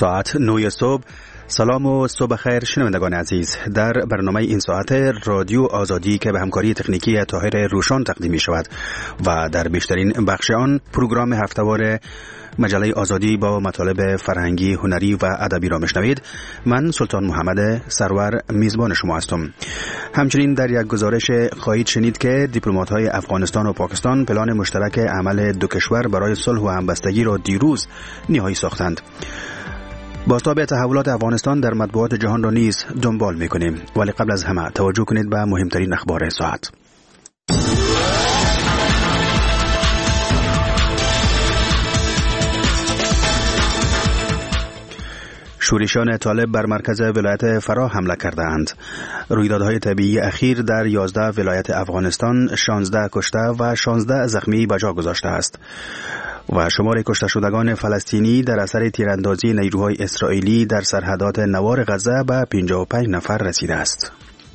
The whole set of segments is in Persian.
ساعت 9 صبح. سلام و صبح خیر شنوندگان عزیز. در برنامه این ساعت رادیو آزادی که به همکاری تکنیکی طاهر روشان تقدیم می شود و در بیشترین بخش آن پروگرام هفته‌وار مجله آزادی با مطالب فرهنگی، هنری و ادبی را میشنوید. من سلطان محمد سرور میزبان شما هستم. همچنین در یک گزارش خواهید شنید که دیپلمات‌های افغانستان و پاکستان پلان مشترک عمل دو کشور برای صلح و همبستگی را دیروز نهایی ساختند. بازتاب تحولات افغانستان در مطبوعات جهان را نیز دنبال می‌کنیم، ولی قبل از همه توجه کنید به مهمترین اخبار ساعت. شورشیان طالب بر مرکز ولایت فرا حمله کردند. رویدادهای طبیعی اخیر در 11 ولایت افغانستان 16 کشته و 16 زخمی به جا گذاشته است و شمار کشته شدگان فلسطینی در اثر تیراندازی نیروهای اسرائیلی در سرحدات نوار غزه به 55 نفر رسیده است.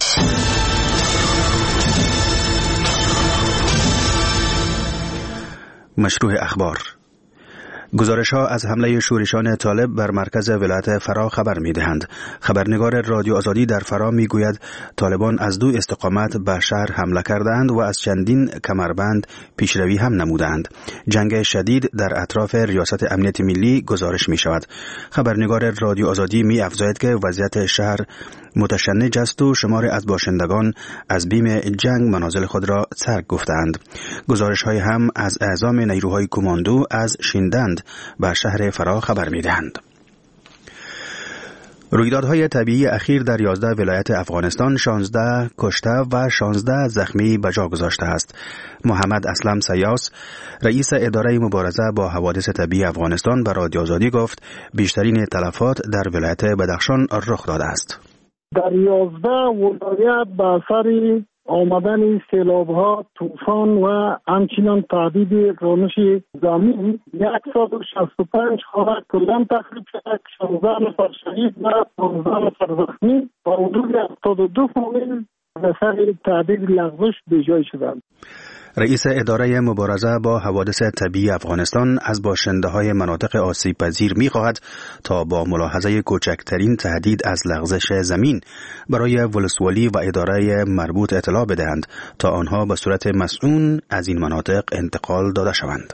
مشروع اخبار. گزارش‌ها از حمله شورشیان طالب بر مرکز ولایت فرا خبر می‌دهند. خبرنگار رادیو آزادی در فرا می‌گوید طالبان از دو استقامت به شهر حمله کردند و از چندین کمربند پیشروی هم نمودند. جنگ شدید در اطراف ریاست امنیت ملی گزارش می‌شود. خبرنگار رادیو آزادی می‌افزاید که وضعیت شهر متشنج است و شمار از باشندگان از بیم جنگ منازل خود را ترک گفتند. گزارش‌های هم از اعزام نیروهای کماندو از شیندند بر شهر فرا خبر می‌دهند. رویدادهای طبیعی اخیر در 11 ولایت افغانستان 16 کشته و 16 زخمی به جا گذاشته است. محمد اسلم سیاس، رئیس اداره مبارزه با حوادث طبیعی افغانستان، به رادیو آزادی گفت بیشترین تلفات در ولایت بدخشان رخ داده است. در 11 ولایت به اثر آمدن سیلاب‌ها، طوفان و همچنین تهدید رانش زمین 165 خانه کلاً تخریب شده، 16 نفر شهید و 15 نفر زخمی و حدود 72 فامیل به اثر تهدید لغزش به جای شدند. رئیس اداره مبارزه با حوادث طبیعی افغانستان از باشنده‌های مناطق آسیب پذیر می‌خواهد تا با ملاحظه کوچکترین تهدید از لغزش زمین برای ولسوالی و اداره مربوط اطلاع بدهند تا آنها به صورت مسئول از این مناطق انتقال داده شوند.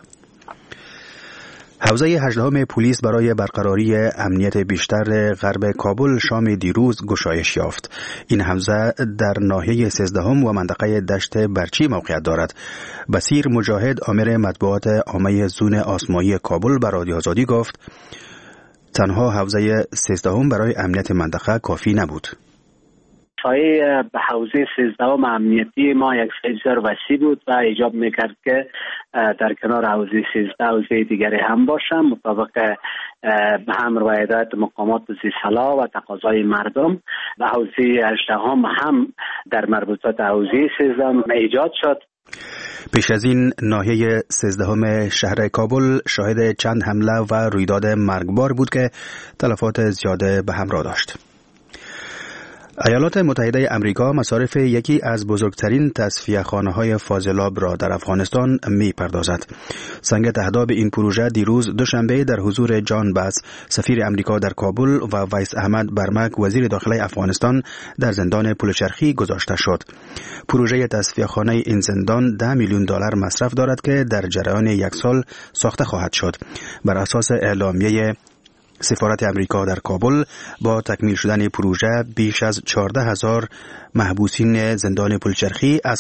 حوزه 18 پلیس برای برقراری امنیت بیشتر غرب کابل شام دیروز گشایش یافت. این حوزه در ناحیه 13 و منطقه دشت برچی موقعیت دارد. بصیر مجاهد، آمر مطبوعات عامه زون آسمایی کابل، به رادیو آزادی گفت تنها حوزه 13 برای امنیت منطقه کافی نبود. شایع به حوزه 13 امنیتی ما یک سیزر وسیع بود و ایجاب میکرد که در کنار حوزه 13 حوزه دیگری هم باشه مطابق امر و هدایت مقامات ذی‌صلاح و تقاضای مردم. و حوزه 18 هم در مربوطات حوزه 13 ایجاد شد. پیش از این ناحیه 13 شهر کابل شاهد چند حمله و رویداد مرگبار بود که تلفات زیاده به همراه داشت. ایالات متحده امریکا مصارف یکی از بزرگترین تصفیه‌خانه‌های فاضلاب را در افغانستان می‌پردازد. سنگ تهداب این پروژه دیروز دوشنبه در حضور جان باس، سفیر امریکا در کابل، و ویس احمد برمک، وزیر داخلی افغانستان، در زندان پلچرخی گذاشته شد. پروژه تصفیه‌خانه این زندان 10 میلیون دلار مصرف دارد که در جریان یک سال ساخته خواهد شد. بر اساس اعلامیه سفارت امریکا در کابل، با تکمیل شدن پروژه بیش از 14,000 محبوسین زندان پلچرخی از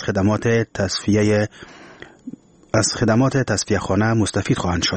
خدمات تصفیه خانه مستفید خواهند شد.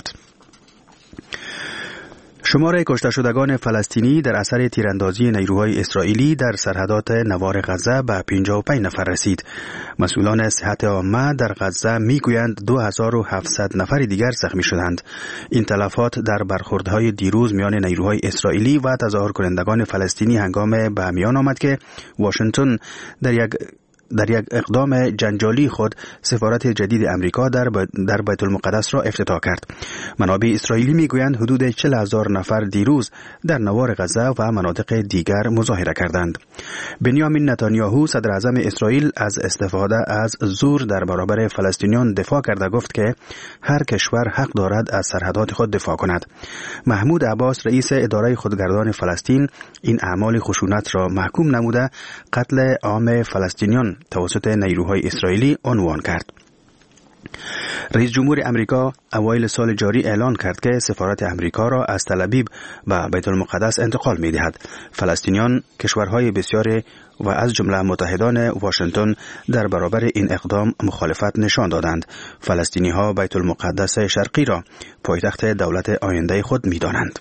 شمار کشته شدگان فلسطینی در اثر تیراندازی نیروهای اسرائیلی در سرحدات نوار غزه به 55 نفر رسید. مسئولان صحت عامه در غزه میگویند 2700 نفر دیگر زخمی شدند. این تلفات در برخوردهای دیروز میان نیروهای اسرائیلی و تظاهر کنندگان فلسطینی هنگام به میان آمد که واشنگتن در یک در یک اقدام جنجالی خود سفارت جدید امریکا در بیت المقدس را افتتاح کرد. منابع اسرائیلی میگویند حدود 40,000 نفر دیروز در نوار غزه و مناطق دیگر مظاهره کردند. بنیامین نتانیاهو صدر اعظم اسرائیل از استفاده از زور در برابر فلسطینیان دفاع کرده گفت که هر کشور حق دارد از سرحدات خود دفاع کند. محمود عباس رئیس اداره خودگردان فلسطین این اعمال خشونت را محکوم نموده قتل عام فلسطینیان توسط نیروهای اسرائیلی عنوان کرد. رئیس جمهور امریکا اوایل سال جاری اعلان کرد که سفارت امریکا را از تل ابیب و بیت المقدس انتقال می دهد. فلسطینیان کشورهای بسیاری و از جمله متحدان واشنگتن در برابر این اقدام مخالفت نشان دادند. فلسطینی ها بیت المقدس شرقی را پایتخت دولت آینده خود می دانند.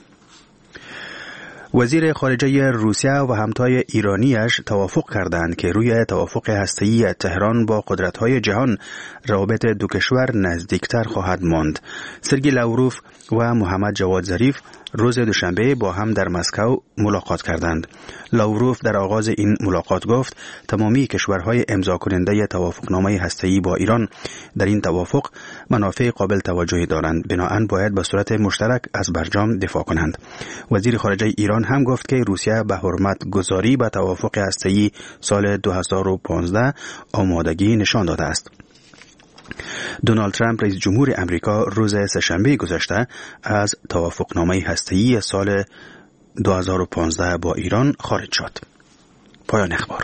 وزیر خارجه روسیه و همتای ایرانیش توافق کردند که روی توافق هسته‌ای تهران با قدرت‌های جهان روابط دو کشور نزدیکتر خواهد ماند. سرگئی لاوروف و محمد جواد ظریف روز دوشنبه با هم در مسکو ملاقات کردند. لاوروف در آغاز این ملاقات گفت تمامی کشورهای امضا کننده توافقنامه هسته‌ای با ایران در این توافق منافع قابل توجهی دارند، بنابراین باید به صورت مشترک از برجام دفاع کنند. وزیر خارجه ایران هم گفت که روسیه به حرمت گذاری به توافق هسته‌ای سال 2015 آمادگی نشان داده است. دونالد ترامپ رئیس جمهور امریکا روز سه‌شنبه گذشته از توافقنامه هسته‌ای سال 2015 با ایران خارج شد. پایان اخبار.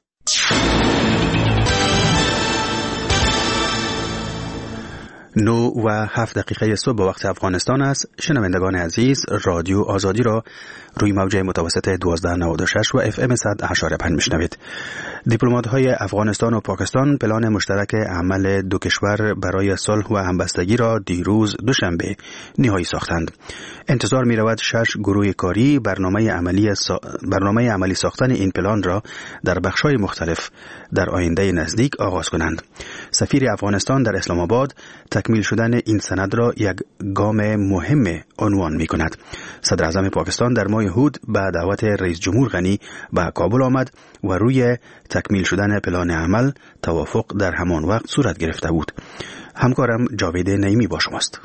9:07 صبح به وقت افغانستان است. شنوندگان عزیز، رادیو آزادی را روی موج متوسط 1296 و اف ام 100.5 میشنوید. دیپلمات‌های افغانستان و پاکستان پلان مشترک عمل دو کشور برای صلح و همبستگی را دیروز دوشنبه نهایی ساختند. انتظار می‌رود 6 گروه کاری برنامه عملی ساختن این پلان را در بخش‌های مختلف در آینده نزدیک آغاز کنند. سفیر افغانستان در اسلام آباد تکمیل شدن این سند را یک گام مهم عنوان می‌کند. صدر اعظم پاکستان در ماه هود به دعوت رئیس جمهور غنی به کابل آمد و روی تکمیل شدن پلان عمل توافق در همان وقت صورت گرفته بود. همکارم جاوید نعیمی با شماست.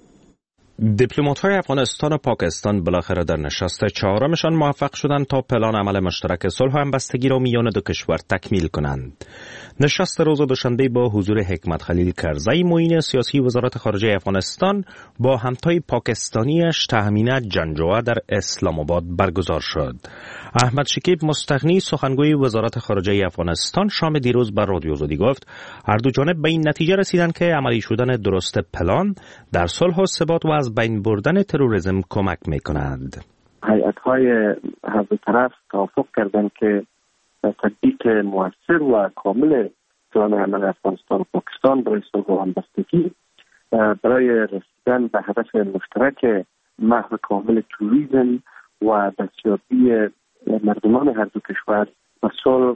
دیپلمات‌های افغانستان و پاکستان بالاخره در نشست چهارمشان موفق شدند تا پلان عمل مشترک صلح و همبستگی را میان دو کشور تکمیل کنند. نشست روز دوشنبه با حضور حکمت خلیل کرزی معین سیاسی وزارت خارجه افغانستان با همتای پاکستانیش تهمینه جنجوعه در اسلام آباد برگزار شد. احمد شکیب مستغنی سخنگوی وزارت خارجه افغانستان شام دیروز بر رادیو آزادی گفت هر دو جانب به این نتیجه رسیدند که عملی شدن درست پلان در صلح و ثبات و از بین بردن تروریسم کمک می‌کند. هیئت‌های هر دو طرف توافق کردند که تطبیق مؤثر و کامل پلان عمل افغانستان و پاکستان برای صلح و همبستگی برای رسیدن به هدف مشترک محو کامل تروریسم و دستیابی مردمان هر دو کشور به صلح،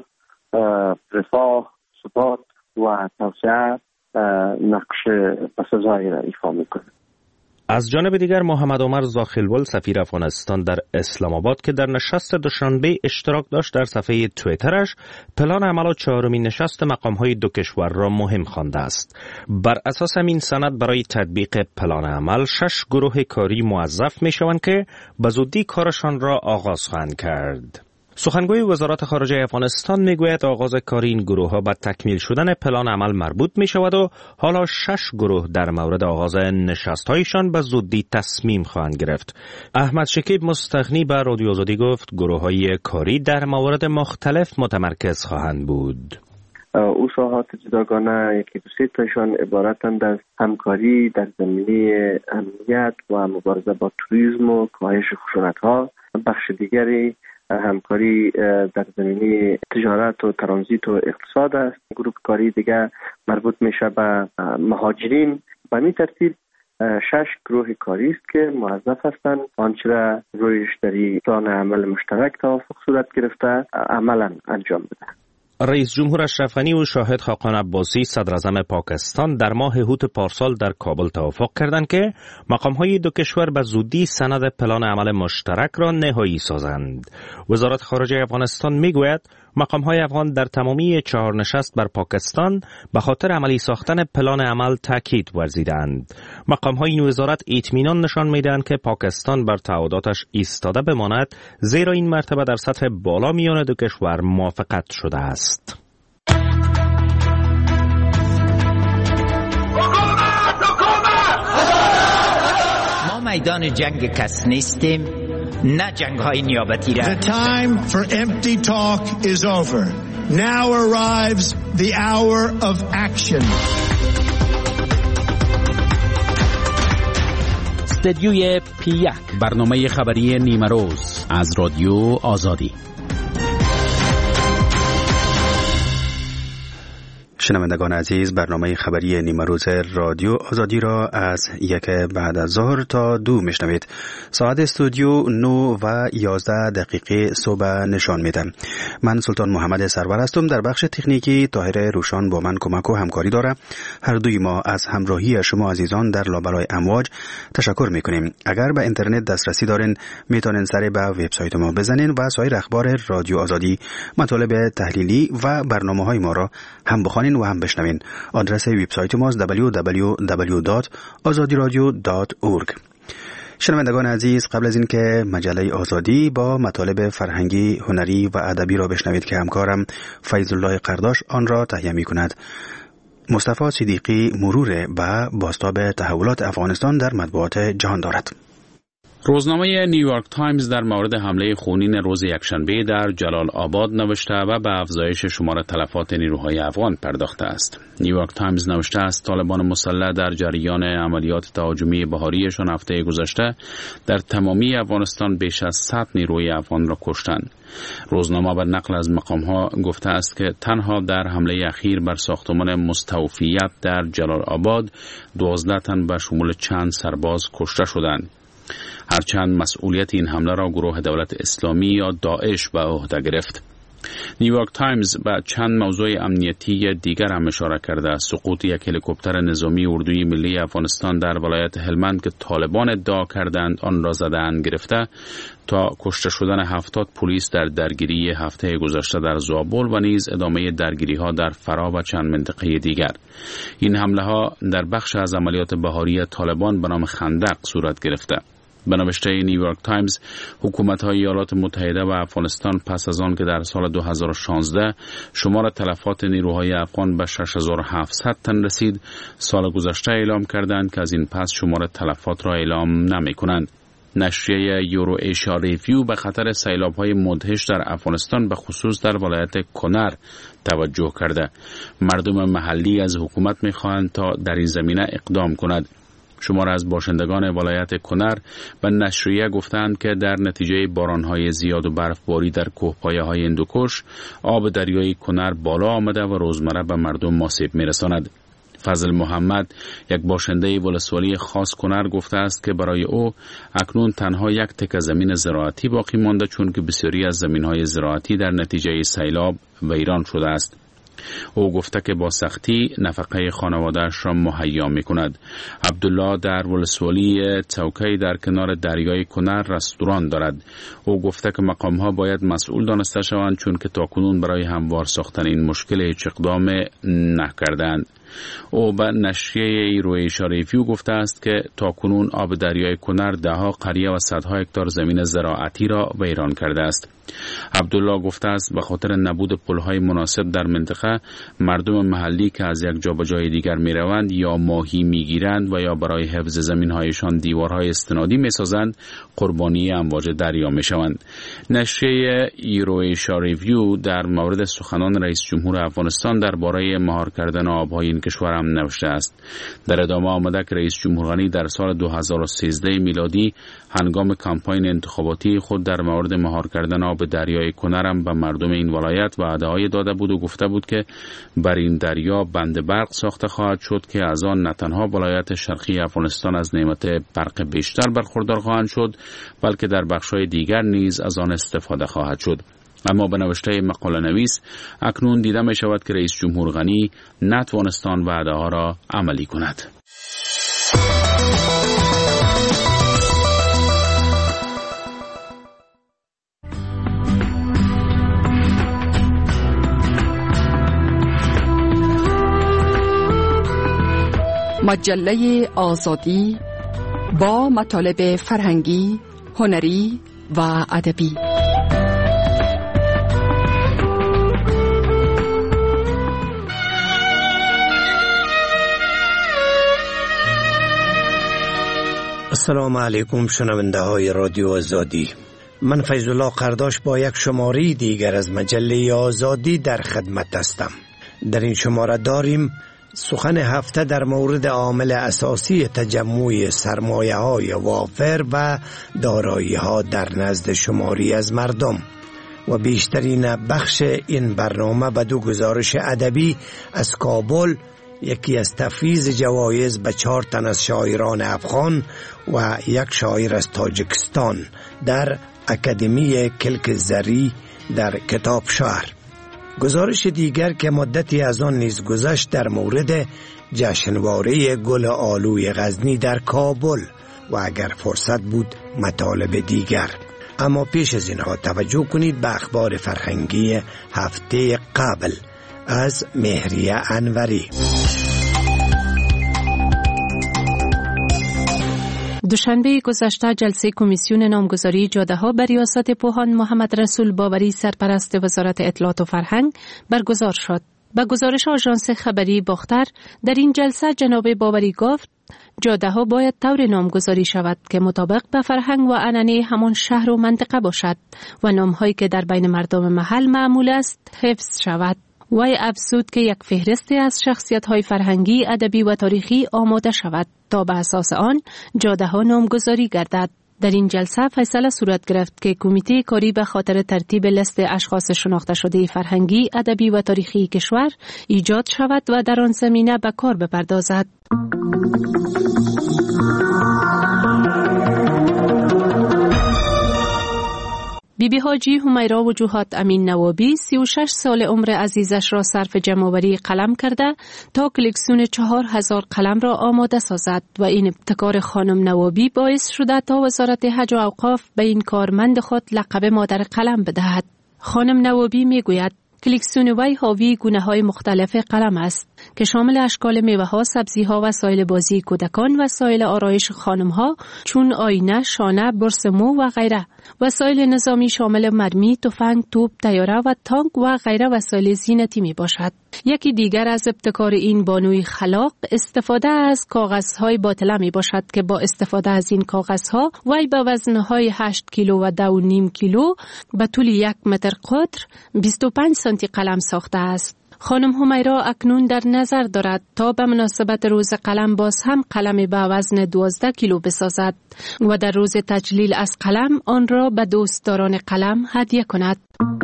رفاه، ثبات و توسعه نقش بسزایی را ایفا می‌کند. از جانب دیگر محمد عمر زاخلول سفیر افغانستان در اسلام آباد که در نشست دوشنبه اشتراک داشت در صفحه توییترش پلان عمل چهارمین نشست مقام‌های دو کشور را مهم خوانده است. بر اساس همین سند برای تطبیق پلان عمل 6 گروه کاری موظف می‌شوند که به زودی کارشان را آغاز خواهند کرد. سخنگوی وزارت خارجه افغانستان میگوید آغاز کار این گروه ها به تکمیل شدن پلان عمل مربوط می شود و حالا 6 گروه در مورد آغاز نشست هایشان به زودی تصمیم خواهند گرفت. احمد شکیب مستغنی به رادیو آزادی گفت گروه های کاری در موارد مختلف متمرکز خواهند بود. اصلاحات جداگانه یکی دو سه تاشان عبارتند از همکاری در زمینه امنیت و مبارزه با تروریسم و کاهش خشونت‌ها. بخش دیگری همکاری در زمینه تجارت و ترانزیت و اقتصاد است. گروه کاری دیگر مربوط میشه به مهاجرین. به این ترتیب 6 گروه کاری است که موظف هستند آنچه را رویش در پلان عمل مشترک توافق صورت گرفته عملا انجام بدهند. رئیس جمهور اشرف غنی و شاهد خاقان عباسی صدر اعظم پاکستان در ماه هوت پارسال در کابل توافق کردند که مقام‌های دو کشور به زودی سند پلان عمل مشترک را نهایی سازند. وزارت خارجه افغانستان میگوید مقام‌های افغان در تمامی 4 نشست بر پاکستان به خاطر عملی ساختن پلان عمل تاکید ورزیدند. مقام‌های این وزارت اطمینان نشان می‌دهند که پاکستان بر تعهداتش ایستاده بماند، زیرا این مرتبه در سطح بالا میان دو کشور موافقت شده است. ما میدان جنگ کس نیستیم، نه جنگ های نیابتی را. The time for empty talk is over. Now arrives the hour of action. استدیوی P1 برنامه خبری نیمه روز از رادیو آزادی. شنوندگان عزیز، برنامه خبری نیمه روز رادیو آزادی را از 1 بعد از ظهر تا 2 میشنوید. ساعت استودیو 9 و 11 دقیقه صبح نشان میده. من سلطان محمد سرور هستم. در بخش تکنیکی طاهر روشان با من کمک و همکاری داره. هر دوی ما از همراهی شما عزیزان در لابلای امواج تشکر میکنیم. اگر به اینترنت دسترسی دارین میتونین سر به وبسایت ما بزنین و سایر اخبار رادیو آزادی، مطالب تحلیلی و برنامه‌های ما را هم بخوانین و هم بشنوین. آدرس وبسایت ما www.azadiradio.org. شنوندگان عزیز، قبل از اینکه مجله آزادی با مطالب فرهنگی، هنری و ادبی را بشنوید که همکارم فیض الله قرداش آن را تهیه می‌کند، مصطفی صدیقی مرور به بازتاب تحولات افغانستان در مطبوعات جهان دارد. روزنامه نیویورک تایمز در مورد حمله خونین روز یکشنبه در جلال آباد نوشته و به افزایش شمار تلفات نیروهای افغان پرداخته است. نیویورک تایمز نوشته است طالبان مسلح در جریان عملیات تهاجمی بهاریشان هفته گذشته در تمامی افغانستان بیش از 100 نیروی افغان را کشتند. روزنامه بر نقل از مقام‌ها گفته است که تنها در حمله اخیر بر ساختمان مستوفیت در جلال آباد 12 تن به شمول چند سرباز کشته شدند. هرچند مسئولیت این حمله را گروه دولت اسلامی یا داعش به عهده گرفت. نیویورک تایمز به چند موضوع امنیتی دیگر هم اشاره کرده. سقوط یک هلیکوپتر نظامی اردوی ملی افغانستان در ولایت هلمند که طالبان ادعا کردند آن را زده‌اند گرفته، تا کشته شدن 70 پلیس در درگیری هفته گذشته در زابل و نیز ادامه درگیری ها در فرا و چند منطقه دیگر. این حمله ها در بخش از عملیات بهاری طالبان به نام خندق صورت گرفته. به نوشته نیویورک تایمز، حکومت‌های ایالات متحده و افغانستان پس از آن که در سال 2016 شمار تلفات نیروهای افغان به 6700 تن رسید، سال گذشته اعلام کردند که از این پس شمار تلفات را اعلام نمی‌کنند. نشریه یورو ایشیا ریویو به خطر سیلاب‌های مدهش در افغانستان به خصوص در ولایت کنر توجه کرده. مردم محلی از حکومت می‌خواهند تا در این زمینه اقدام کند. شمار از باشندگان ولایت کنر به نشریه گفتند که در نتیجه بارانهای زیاد و برفباری در کوهپایه‌های هندوکش، آب دریای کنر بالا آمده و روزمره به مردم آسیب می‌رساند. فضل محمد، یک باشنده ولسوالی خاص کنر، گفته است که برای او اکنون تنها یک تکه زمین زراعتی باقی مانده، چون که بسیاری از زمین‌های زراعتی در نتیجه سیلاب ویران شده است. او گفته که با سختی نفقه خانواده‌اش را مهیا می‌کند. عبدالله در ولسوالی چوکی در کنار دریای کنر رستوران دارد. او گفته که مقام‌ها باید مسئول دانسته شوند، چون که تاکنون برای هموار ساختن این مشکل هیچ اقدام نکردند. او به نشریه روی شریفیو گفته است که تاکنون آب دریای کنر ده‌ها قریه و صدها هکتار زمین زراعتی را ویران کرده است. عبدالله گفته است به خاطر نبود پل‌های مناسب در منطقه، مردم محلی که از یک جا به جای دیگر می‌روند یا ماهی می‌گیرند و یا برای حفظ زمین‌هایشان دیوارهای استنادی می‌سازند، قربانی امواج دریا می‌شوند. نشریه ایرویشا ریویو در مورد سخنان رئیس جمهور افغانستان درباره مهار کردن آب‌های این کشور هم نوشته است. در ادامه آمده که رئیس جمهور غنی در سال 2013 میلادی هنگام کمپاین انتخاباتی خود در مورد مهار کردن آب دریای کنرم به مردم این ولایت وعده‌های داده بود و گفته بود که بر این دریا بند برق ساخته خواهد شد که از آن نه تنها ولایت شرقی افغانستان از نعمت برق بیشتر برخوردار خواهند شد، بلکه در بخش‌های دیگر نیز از آن استفاده خواهد شد. اما به نوشته مقاله نویس، اکنون دیده می شود که رئیس جمهور غنی نتوانستان وعده ها را عملی کند. مجله آزادی با مطالب فرهنگی، هنری و ادبی. السلام علیکم شنونده های رادیو آزادی. من فیض الله قرداش با یک شماره دیگر از مجله آزادی در خدمت هستم. در این شماره داریم سخن هفته در مورد عامل اساسی تجمع سرمایه های وافر و دارایی ها در نزد شماری از مردم و بیشترین بخش این برنامه به دو گزارش ادبی از کابل، یکی از تفویض جوایز به 4 تن از شاعران افغان و یک شاعر از تاجیکستان در اکادمی کلک زری در کتاب شهر. گزارش دیگر که مدتی از آن نیز گذشت در مورد جشنواره گل آلوی غزنی در کابل و اگر فرصت بود مطالب دیگر. اما پیش از اینها توجه کنید به اخبار فرهنگی هفته قبل از مهریه انوری. دوشنبه گذشته جلسه کمیسیون نامگذاری جاده‌ها به ریاست پوهان محمد رسول باوری سرپرست وزارت اطلاعات و فرهنگ برگزار شد. به گزارش آژانس خبری باختر، در این جلسه جناب باوری گفت جاده‌ها باید طور نامگذاری شود که مطابق به فرهنگ و عنعنه همان شهر و منطقه باشد و نام‌هایی که در بین مردم محل معمول است حفظ شود. وی افزود که یک فهرستی از شخصیت‌های فرهنگی، ادبی و تاریخی آماده شود تا به اساس آن جاده‌ها نامگذاری گردد. در این جلسه فیصله صورت گرفت که کمیته کاری به خاطر ترتیب لیست اشخاص شناخته شده فرهنگی، ادبی و تاریخی کشور ایجاد شود و در آن زمینه به کار بپردازد. بیبی حاجی همیرا وجوهات امین نوابی 36 سال عمر عزیزش را صرف جمع‌آوری قلم کرده تا کلکسیون 4000 قلم را آماده سازد و این ابتکار خانم نوابی باعث شده تا وزارت حج و اوقاف به این کارمند خود لقب مادر قلم بدهد. خانم نوابی میگوید کلکسیون وی حاوی گونه‌های مختلف قلم است که شامل اشکال میوه‌ها، سبزی‌ها، وسایل بازی کودکان، وسایل آرایش خانم‌ها چون آینه، شانه، برس مو و غیره، وسایل نظامی شامل مرمی، تفنگ، توپ، طیاره و تانک و غیره وسایل زینتی می باشد. یکی دیگر از ابتکار این بانوی خلاق استفاده از کاغذهای باطله می باشد که با استفاده از این کاغذها وی به وزنهای 8 کیلو و 2.5 کیلو به طول 1 متر قطر 25 سانتی قلم ساخته است. خانم همیرا اکنون در نظر دارد تا به مناسبت روز قلم باز هم قلم به وزن 12 کیلو بسازد و در روز تجلیل از قلم آن را به دوستداران قلم هدیه کند.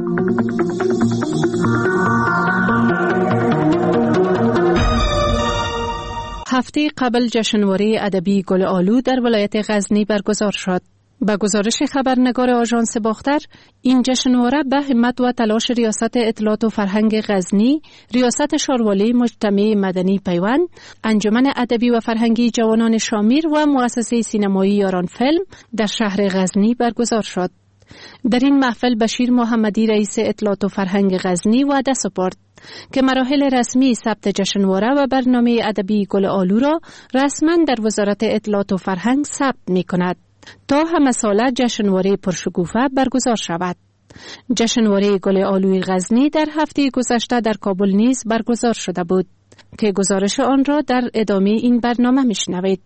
هفته قبل جشنواره ادبی گل آلو در ولایت غزنی برگزار شد. با گزارش خبرنگار آژانس باختر، این جشنواره به همت و تلاش ریاست اطلاعات و فرهنگ غزنی، ریاست شاروالی مجتمع مدنی پیوند، انجمن ادبی و فرهنگی جوانان شامیر و مؤسسه سینمایی یاران فیلم در شهر غزنی برگزار شد. در این محفل بشیر محمدی رئیس اطلاعات و فرهنگ غزنی وعده سپرد که مراحل رسمی ثبت جشنواره و برنامه ادبی گل آلو را رسما در وزارت اطلاعات و فرهنگ ثبت می کند تا همه ساله جشنواره پرشکوفه برگزار شود. جشنواره گل آلوی غزنی در هفته گذشته در کابل نیز برگزار شده بود که گزارش آن را در ادامه این برنامه میشنوید.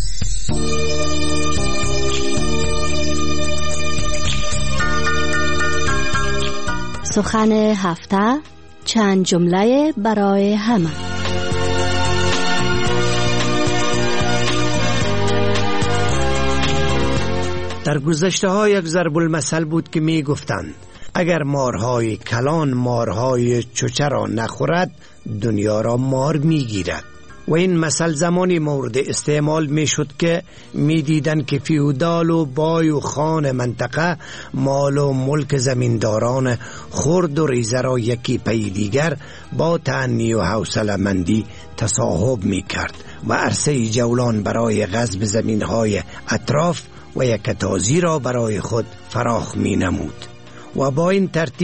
سخن هفته، چند جمله برای همه. در گذشته ها یک ضرب المثل بود که می گفتند اگر مارهای کلان مارهای چوچه را نخورد دنیا را مار می گیرد. و این مثل زمانی مورد استعمال می شد که می دیدن که فیودال و بای و خان منطقه مال و ملک زمینداران خرد و ریزه را یکی پی دیگر با تأنی و حوصله مندی تصاحب می کرد و عرصه جولان برای غصب زمینهای اطراف و یک تازی را برای خود فراخ می نمود و با این ترتیب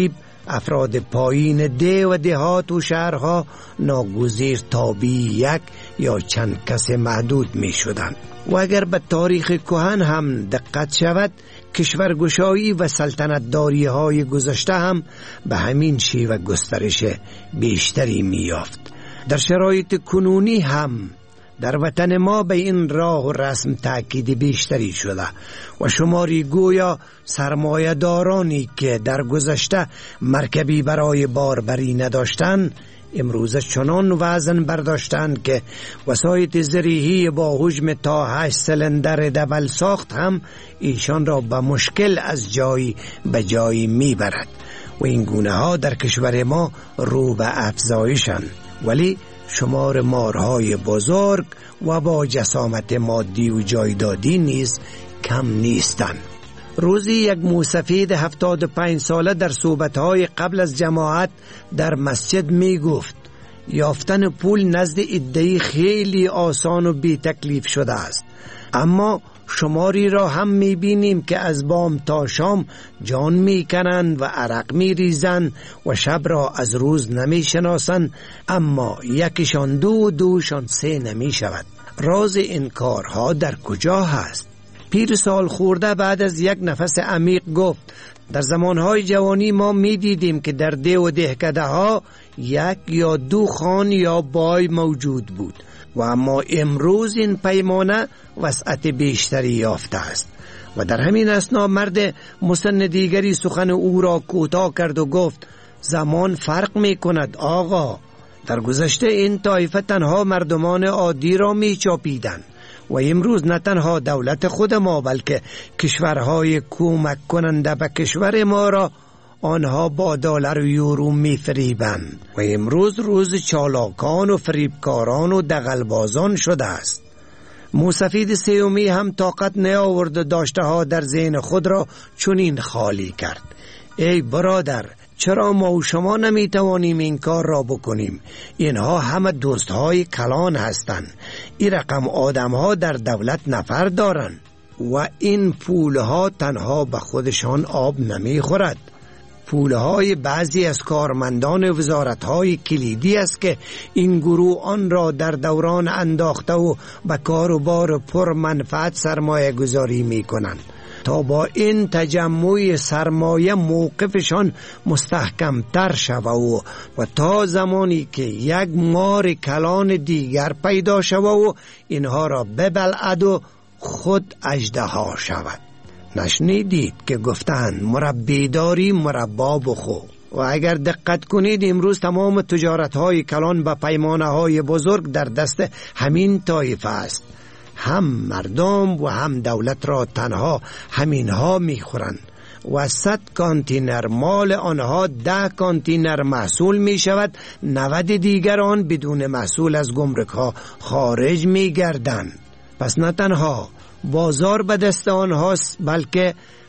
افراد پایین ده و دهات و شهرها ناگزیر تابع یک یا چند کس محدود می شدند. و اگر به تاریخ کهن هم دقت شود، کشورگشایی و سلطنتداری های گذشته هم به همین شیوه گسترش بیشتری می یافت. در شرایط کنونی هم در وطن ما به این راه و رسم تأکید بیشتری شده و شماری گویا سرمایه دارانی که در گذشته مرکبی برای باربری نداشتند امروز چنان وزن برداشتند که وسایط زرعی با حجم تا 8 سیلندر دبل ساخت هم ایشان را به مشکل از جایی به جایی میبرد و این گونه ها در کشور ما رو به افزایشند، ولی شمار مارهای بزرگ و با جسامت مادی و جایدادی نیز کم نیستند. روزی یک موسفید 75 ساله در صحبت‌های قبل از جماعت در مسجد می گفت یافتن پول نزد عده‌ای خیلی آسان و بی تکلیف شده است، اما شماری را هم می بینیم که از بام تا شام جان می کنند و عرق می ریزند و شب را از روز نمی شناسند، اما یکیشان دو دوشان سه نمی شود. راز این کارها در کجا هست؟ پیر سال خورده بعد از یک نفس عمیق گفت در زمانهای جوانی ما می دیدیم که در ده و دهکده ها یک یا دو خان یا بای موجود بود و اما امروز این پیمانه وسعت بیشتری یافته است. و در همین اثنا مرد مسن دیگری سخن او را کوتاه کرد و گفت زمان فرق می کند آقا. در گذشته این طایفه تنها مردمان عادی را می چاپیدند و امروز نه تنها دولت خود ما بلکه کشورهای کمک کننده به کشور ما را آنها با دلار و یورو می فریبند و امروز روز چالاکان و فریبکاران و دغلبازان شده است. موسفید سیومی هم طاقت نیاورد داشته ها در ذهن خود را چنین خالی کرد. ای برادر، چرا ما و شما نمی توانیم این کار را بکنیم؟ اینها همه دوست های کلان هستند. این رقم آدم ها در دولت نفر دارند و این پولها تنها به خودشان آب نمی خورد. پولهای بعضی از کارمندان وزارتهای کلیدی است که این گروه آن را در دوران انداخته و به کاروبار پر منفعت سرمایه گذاری می کنند تا با این تجمع سرمایه موقفشان مستحکم تر شود و تا زمانی که یک مار کلان دیگر پیدا شود و اینها را ببلعد و خود اژدها شود. نشنیدید که گفتند مربی داری مربا بخو؟ و اگر دقت کنید امروز تمام تجارت‌های کلان به پیمانه‌های بزرگ در دست همین طایفه است. هم مردم و هم دولت را تنها همینها می‌خورند و 100 کانتینر مال آنها 10 کانتینر محصول می شود، 90 دیگر آن بدون محصول از گمرک‌ها خارج می گردند. پس نه تنها بازار به دست آنهاست بلکه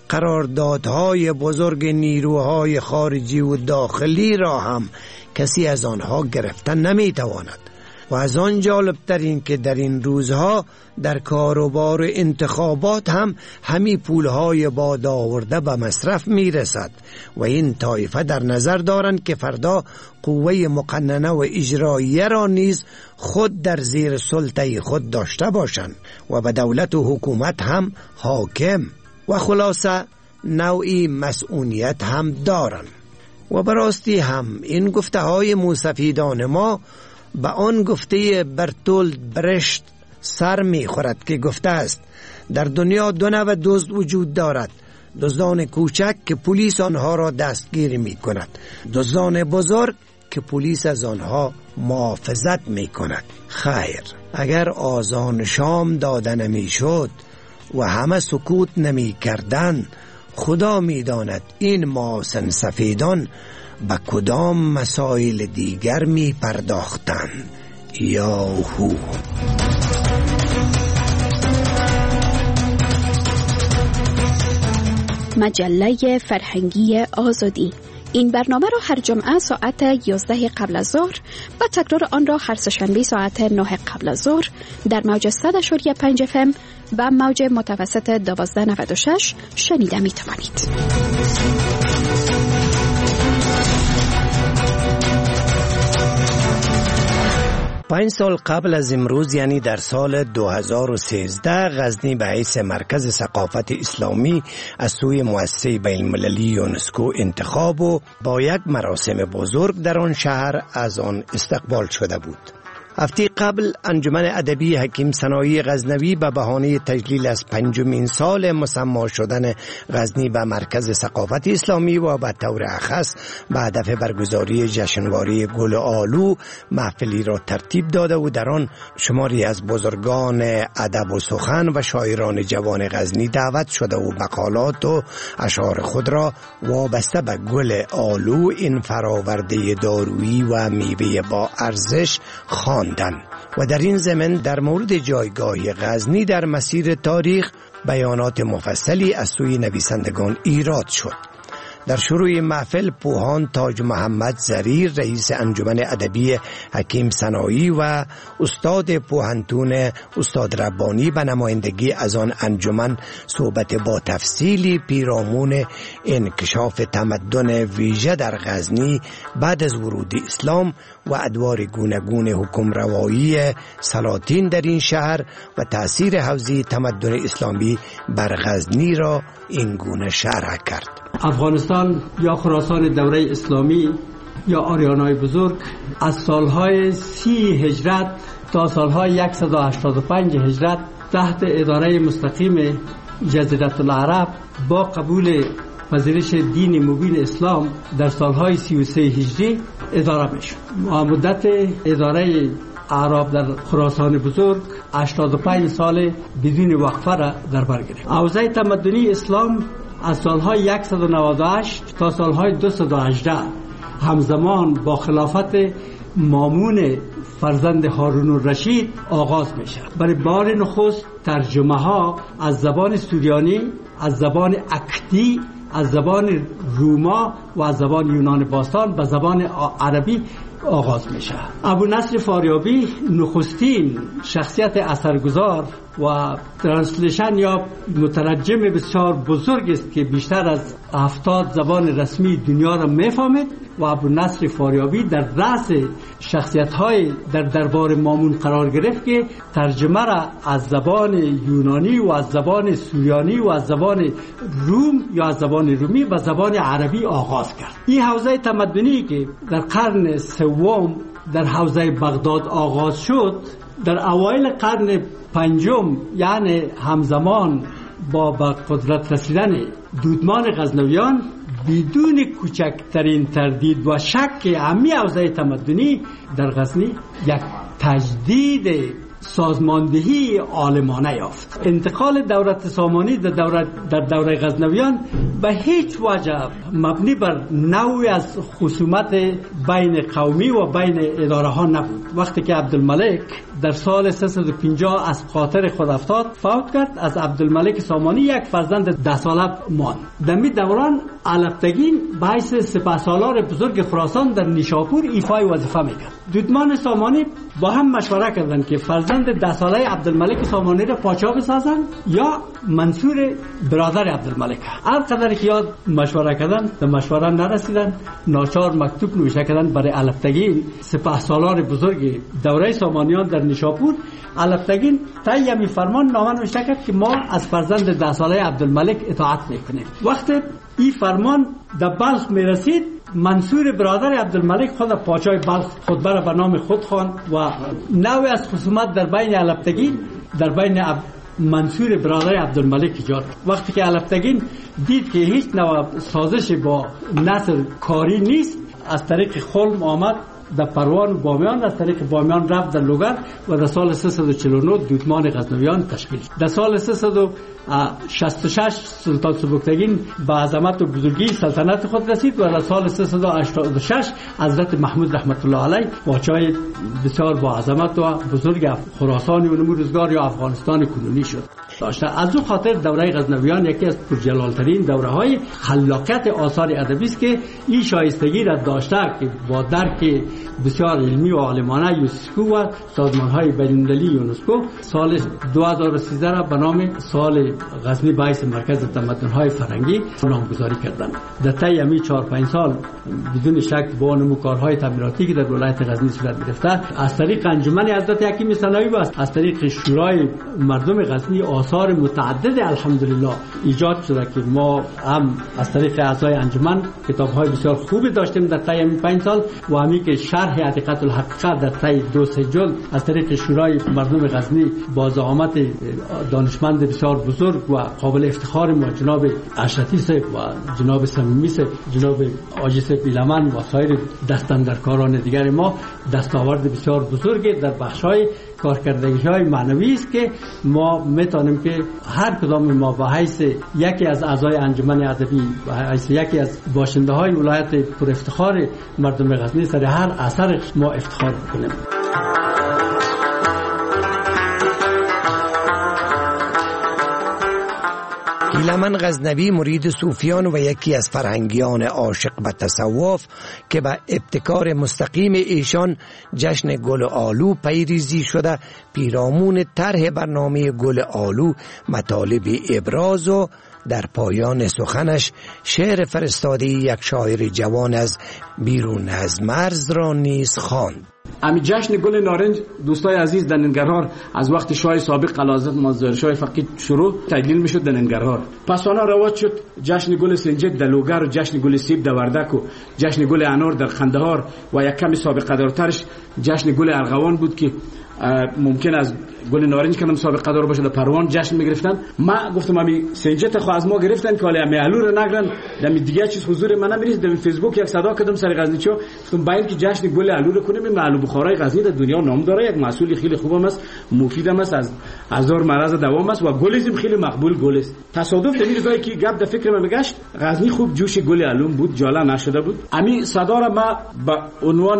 قراردادهای بزرگ نیروهای خارجی و داخلی را هم کسی از آنها گرفتن نمی تواند. و از آن جالبتر این که در این روزها در کاروبار انتخابات هم همی پولهای باد آورده به مصرف می رسد و این طایفه در نظر دارند که فردا قوه مقننه و اجراییه را نیز خود در زیر سلطه خود داشته باشند و به دولت و حکومت هم حاکم و خلاصه نوعی مسئولیت هم دارند. و براستی هم این گفته های موسفیدان ما به آن گفته برتولد برشت سر می خورد که گفته است در دنیا دو نوع دزد وجود دارد، دزدان کوچک که پلیس آنها را دستگیر می کند، دزدان بزرگ که پلیس از آنها محافظت می کند. خیر، اگر آذان شام داده نمی شد و همه سکوت نمی کردند، خدا می داند این ماسن سفیدان به کدام مسائل دیگر می پرداختند. یاهو. مجله فرهنگی آزادی. این برنامه را هر جمعه ساعت 11 قبل از ظهر و تکرار آن را هر سه‌شنبه ساعت 9 قبل از ظهر در موج 100.5 FM و موج متوسط 1296 شنیده می توانید. 5 سال قبل از امروز، یعنی در سال 2013، غزنی به حیث مرکز ثقافت اسلامی از سوی مؤسسه بین‌المللی یونسکو انتخاب و با یک مراسم بزرگ در آن شهر از آن استقبال شده بود. هفته قبل انجمن ادبی حکیم سنایی غزنوی به بهانه تجلیل از 5مین سال مسما شدن غزنی به مرکز ثقافت اسلامی و به طور اخص به هدف برگزاری جشنواره گل آلو محفلی را ترتیب داده و در آن شماری از بزرگان ادب و سخن و شاعران جوان غزنی دعوت شده و مقالات و اشعار خود را وابسته به گل آلو، این فراورده دارویی و میوه با ارزش خواندند. و در این ضمن در مورد جایگاه غزنی در مسیر تاریخ بیانات مفصلی از سوی نویسندگان ایراد شد. در شروع محفل پوهان تاج محمد زریر، رئیس انجمن ادبی حکیم سنایی و استاد پوهنتون استاد ربانی به نمایندگی از آن انجمن صحبت با تفصیلی پیرامون انکشاف تمدن ویژه در غزنی بعد از ورود اسلام و ادوار گوناگون حکمروایی سلاطین در این شهر و تأثیر حوزه تمدن اسلامی بر غزنی را این گونه شرح کرد. افغانستان یا خراسان دوره اسلامی یا آریانای بزرگ از سالهای 30 هجرت تا سالهای 185 هجرت تحت اداره مستقیم جزیره العرب با قبول پذیرش دین مبین اسلام در سالهای 33 هجری اداره میشد. مدت اداره عرب در خراسان بزرگ 85 سال بدون وقفه را در بر گرفت. حوزه تمدنی اسلام از سالهای 198 تا سالهای 218 همزمان با خلافت مامون فرزند هارون الرشید آغاز میشه. برای بار نخست ترجمه ها از زبان سوریانی، از زبان اکدی، از زبان روما و از زبان یونان باستان به زبان عربی آغاز میشه. ابو نصر فاریابی نخستین شخصیت اثرگذار و ترنسلیشن یا مترجم بسیار بزرگ است که بیشتر از 70 زبان رسمی دنیا را میفهمید و ابو نصر فاریابی در رأس شخصیت‌های در دربار مامون قرار گرفت که ترجمه را از زبان یونانی و از زبان سوریانی و از زبان روم یا از زبان رومی به زبان عربی آغاز کرد. این حوزه تمدنی که در قرن سوم در حوزه بغداد آغاز شد، در اوایل قرن پنجم یعنی همزمان با قدرت رسیدن دودمان غزنویان بدون کوچکترین تردید و شک عمی حوزه تمدنی در غزنی یک تجدید سازماندهی عالمانه یافت. انتقال دولت سامانی در دوره غزنویان به هیچ وجه مبنی بر نوعی از خصومت بین قومی و بین اداره ها نبود. وقتی که عبدالملک در سال 350 از قاطر خود افتاد فوت کرد، از عبدالملک سامانی یک فرزند 10 ساله ماند. در می دوران علفتگین به حیث سپهسالار بزرگ خراسان در نیشاپور ایفای وظیفه میکرد. دودمان سامانی با هم مشوره کردند که فرزند 10 ساله عبدالملک سامانی را پادشاه بسازند یا منصور برادر عبدالملک. هر قدر که یاد مشوره کردند به مشوره نرسیدند. ناچار مکتوب نوشته کردند برای علفتگین سپهسالار بزرگ دوره سامانیان در نیشاپور. علفتگین طی می فرمان نامه نوشته کرد که ما از فرزند 10 ساله عبدالملک اطاعت میکنیم. وقتی این فرمان در بلخ می رسید، منصور برادر عبدالملک خود پادشاه بلخ خطبه را به نام خود خواند و نوعی از خصومت در بین علفتگین در بین منصور برادر عبدالملک ایجاد. وقتی که علفتگین دید که هیچ نوع سازش با نصر کاری نیست، از طریق خلم آمد در پروان و بامیان، از طریق بامیان رفت در لوگر و در سال 349 دودمان غزنویان تشکیل شد. در سال 366 سلطان سبکتگین به عظمت و بزرگی سلطنت خود رسید و در سال 386 حضرت محمود رحمت الله علیه پادشاه بسیار با عظمت و بزرگ خراسان و روزگار یا افغانستان کنونی شد. داشته. از او خاطر دوره غزنویان یکی از پرجلالترین دوره‌های خلاقیت آثار ادبی است که این شایستگی را داشته که با درک بسیار علمی و عالمانه یونسکو و سازمان‌های بین‌المللی یونسکو سال 2013 را به نام سال غزنی باعث مرکز تمدن‌های فرهنگی نامگذاری کردند. در طی همین 4-5 سال بدون شک با نموکارهای تعمیراتی که در ولایت غزنی صورت گرفته، از طریق انجمن حضرت حکیم ثانوی و از طریق شورای مردم غزنی آثار متعدد الحمدلله ایجاد شده که ما هم از طریق اعضای انجمن کتاب‌های بسیار خوبی داشتیم در طی همین 5 سال و همین که شرح حقیقت الحقیقه در طی 2-3 جلد از طریق شورای مردم غزنی با زعامت دانشمند بسیار بزرگ و قابل افتخار ما جناب اشرفی صاحب و جناب صمیمی صاحب، جناب آجی صاحب ایلمن و سایر دستاندرکاران دیگر ما دستاورد بسیار بزرگ در بخش‌های کارکردگی‌های معنوی است که ما می‌تونیم که هر کدام ما به حیث یکی از اعضای انجمن ادبی و حیث یکی از باشنده‌های ولایت پر افتخار مردم غزنی سر هر اثر ما افتخار کنیم. ایلمن غزنوی مرید صوفیان و یکی از فرهنگیان عاشق به تصوف که به ابتکار مستقیم ایشان جشن گل آلو پیریزی شده، پیرامون طرح برنامه گل آلو مطالب ابراز و در پایان سخنش شعر فرستاده یک شاعر جوان از بیرون از مرز را نیز خواند. امی جشن گل نارنج دوستای عزیز در ننگرهار از وقت شاه سابق قلازت مازدار شاه فقید شروع تدلیل میشد در ننگرهار. پس آنها رواج شد جشن گل سنجد در لوگر و جشن گل سیب در وردک و جشن گل انار در خندهار و یک کمی سابقه دارترش جشن گل ارغوان بود که ممکن از گل نارنج کنم سابقه دار باشه در پروان جشن میگرفتن. ما گفتم امی سنجت خو از ما گرفتن که حالا امی علو رو نگرن در دیگه چیز حضور من نمیریز. در فیسبوک یک صدا کردم سر غزنیچو گفتم باید که جشن گل علو رو کنیم. معلوم بخارای غزنی در دنیا نام داره، یک محصول خیلی خوبم است، مفیدم است، از هزار مرض دوام است و گلزم خیلی مقبول گل است. تصادف در جایی که گپ در فکر من میگشت غزنی خوب جوش گل علو بود، جالا نشده بود. امی صدا را ما به عنوان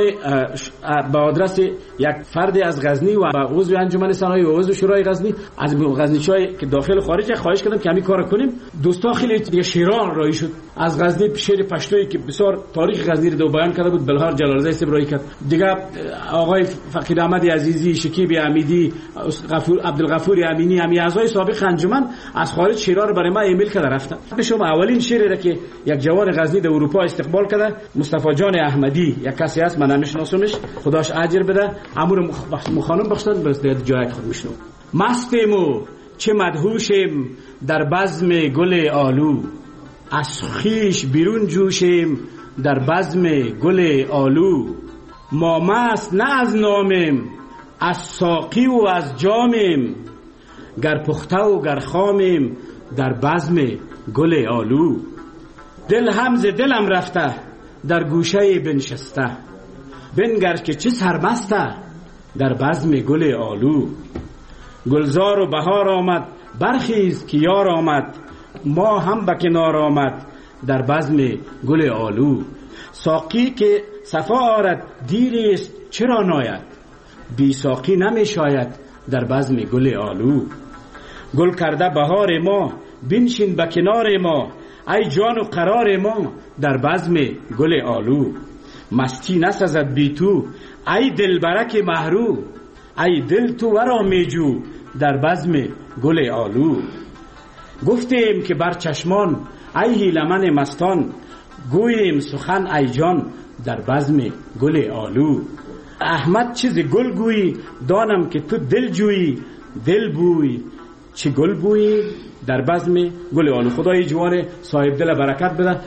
به آدرس یک فرد از غزنی و عضو انجمن صنایع و عضو شورای غزنی از غزنیچای که داخل خارج خواهش کردم که همین کارو کنیم. دوستا خیلی دیگه شیران رای شد از غزنی، شعر پشتویی که بسیار تاریخ غزنی رو بیان کرده بود بلهار جلالزاده صاحب رای کرد. دیگه آقای فقید احمد عزیزی، شکیب امیدی، عبدالغفور امینی، همین اعضای سابق انجمن از خارج شعرها رو برای ما ایمیل کرده رفتن. به شما اولین شعری را که یک جوان غزنی در اروپا استقبال کرده مصطفی جان احمدی، یک کسی است من نمیشناسمش، خداش اجر بده، امور مخانم بخشن بس در جای خود میشنو. مستیم و چه مدهوشیم در بزم گل آلو، از خیش بیرون جوشیم در بزم گل آلو. ما مست نه از نامیم، از ساقی و از جامیم، گر پخته و گر خامیم در بزم گل آلو. دل هم ز دلم رفته در گوشه بنشسته، بنگر که چه سرمسته در بزم گل آلو. گلزار و بهار آمد برخیز که یار آمد، ما هم به کنار آمد در بزم گل آلو. ساقی که صفا آرد دیریست چرا ناید، بی ساقی نمی شاید در بزم گل آلو. گل کرده بهار ما بنشین به کنار ما، ای جان و قرار ما در بزم گل آلو. مستی نسازد بی تو ای دلبرک محرو، ای دل تو ورا میجو در بزم گل آلو. گفتیم که بر چشمان ای هیلمن مستان، گوییم سخن ای جان در بزم گل آلو. احمد چیز گل گویی دانم که تو دل جویی، دل بوی چه گل بویی در بزم گل آلو. خدای جوان صاحب دل برکت بده.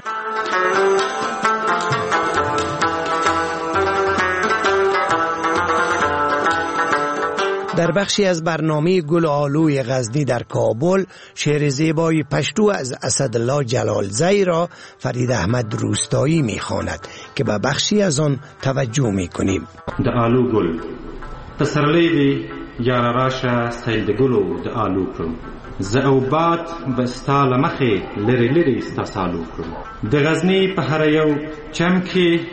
در بخشی از برنامه گل آلوی غزنی در کابل شعر زیبای پشتو از اسدالله جلالزی را فرید احمد روستایی میخواند که به بخشی از آن توجه میکنیم. د آلو گل پسرلی دی یار راشه سیل د گلو د آلو کرم، ز اوبات و استال مخی لری لری استاسالو کرم. د غزنی په هر یو چم کې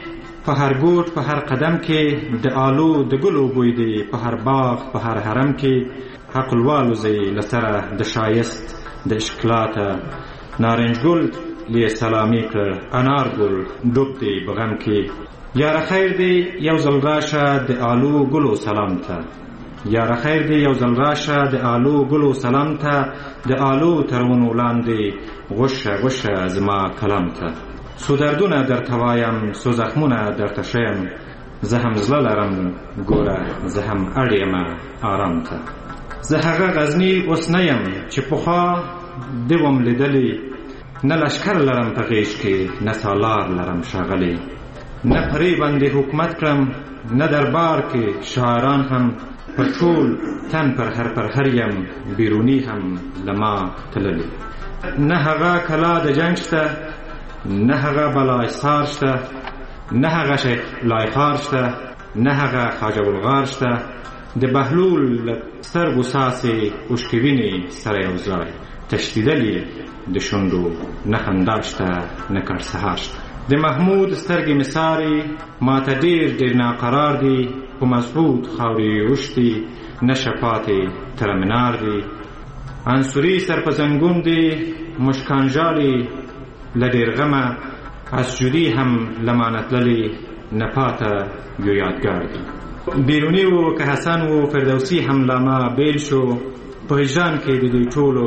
په هر ګوټ په هر قدم کې د آلو د ګلو بوی دی، په هر باغ په هر حرم کې حق الوالوزی لسره د شایست د اشکلاته. نارنج ګل لی سلامی کړ، انار ګل ډوب دی بغم کې. یاره خیر دی یو ځل راشه د آلو ګلو سلام ته، یاره خیر دی یو ځل راشه د آلو ګلو سلام ته. د آلو ترونو لاندې غوشه غوشه زما کلام ته. سو دردونه درته وایم، سو زخمونه درته ښیم، زه هم زړه لرم ګوره، زه هم اړ یم آرام ته. زه هغه غزني اوس نه یم چې پخوا دې وم لیدلی، نه لشکر لرم په غیږ کې، نه سالار لرم ښاغلی. نه پرې باندې حکومت کړم، نه دربار کې شاعران هم، پر ټول تن پر هر یم، بیرونی هم لما تللی. نه هغه کلا د جنگ شته، نه هغه بلای سار شته، نه هغه شیخ لایخار شته، نه هغه خواجه الغار شته. د بهلول سترګو ساسې اوښکې وینې سره یو ځای، تشدیدلې د شونډو نه خندا شته، نه کړ سهار شته. د محمود سترګې مسارې ماته ډېر ناقرار دي، په مضبوط خاورې اوښتي نه شپاتې تر منار دي. انصوري سر په زنګون دي، مشکان ژاړي له ډېر غمه، از جودي هم لمانه تللې نه پاته یو یادګار دي. بیرونی و که حسن و فردوسی هم لما بیل شو، په هجران کې د دوی ټولو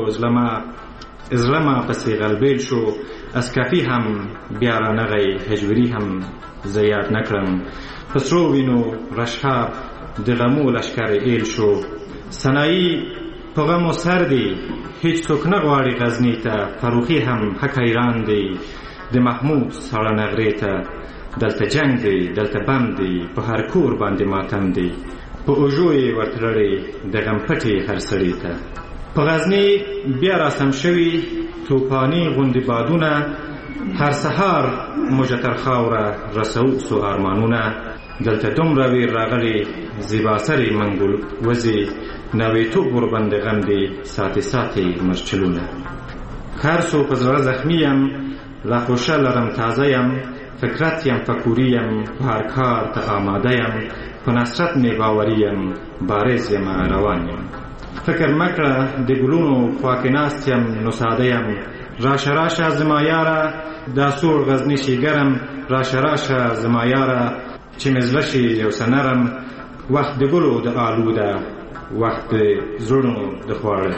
زړه پسې غلبیل شو. اسکافي هم بیا رانغی، هجوري هم زه یاد نه کړم. په سرو وینو رشحاب د غمو لشکر ایل شو. سنایي په غمو سر دی، هیڅ څوک نه غواړي غزني ته. فروخي هم حق حیران دی د محمود ساړه نغرې ته. دلته جنگ دی، دلته بم دی، په هر کور باندې ماتم دی. په اوژو یې ورتړی د غم پټې هر سړي ته. په غزني بیا راسم شوي توپاني غوندې بادونه، هر سهار موږ تر خاوره رسو سو ارمانونه. دلته دومره ویر راغلی زیبا سرې منګول وزي، نویتوب ورباندې غم دی ساتې مرچلونه. هر څو په زړه زخمي یم، لا خوشه لرم تازه یم. فکرت یم فکوري یم، په هر کار ته آماده یم. په نصرت مې باوري یم، بارز یم روان یم. فکر مکړه د ګلونو خوا کې ناست یم، نو ساده یم. راشه زما یاره دا سوړ غزني شي ګرم. راشه زما یاره چې مې زړه شي یو څه نرم. وخت د ګلو د آلو ده، وخت د زړونو د خواړه.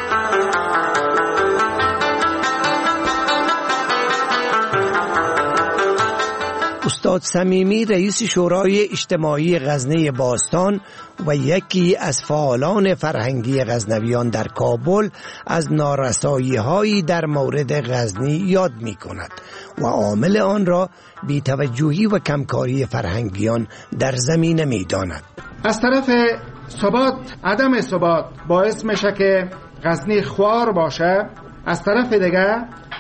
استاد صمیمی رئیس شورای اجتماعی غزنه باستان و یکی از فعالان فرهنگی غزنویان در کابل از نارسایی‌هایی در مورد غزنی یاد می‌کند و عامل آن را بی‌توجهی و کمکاری فرهنگیان در زمینه می‌داند. از طرف ثبات، عدم ثبات باعث میشه که غزنی خوار باشه. از طرف دیگه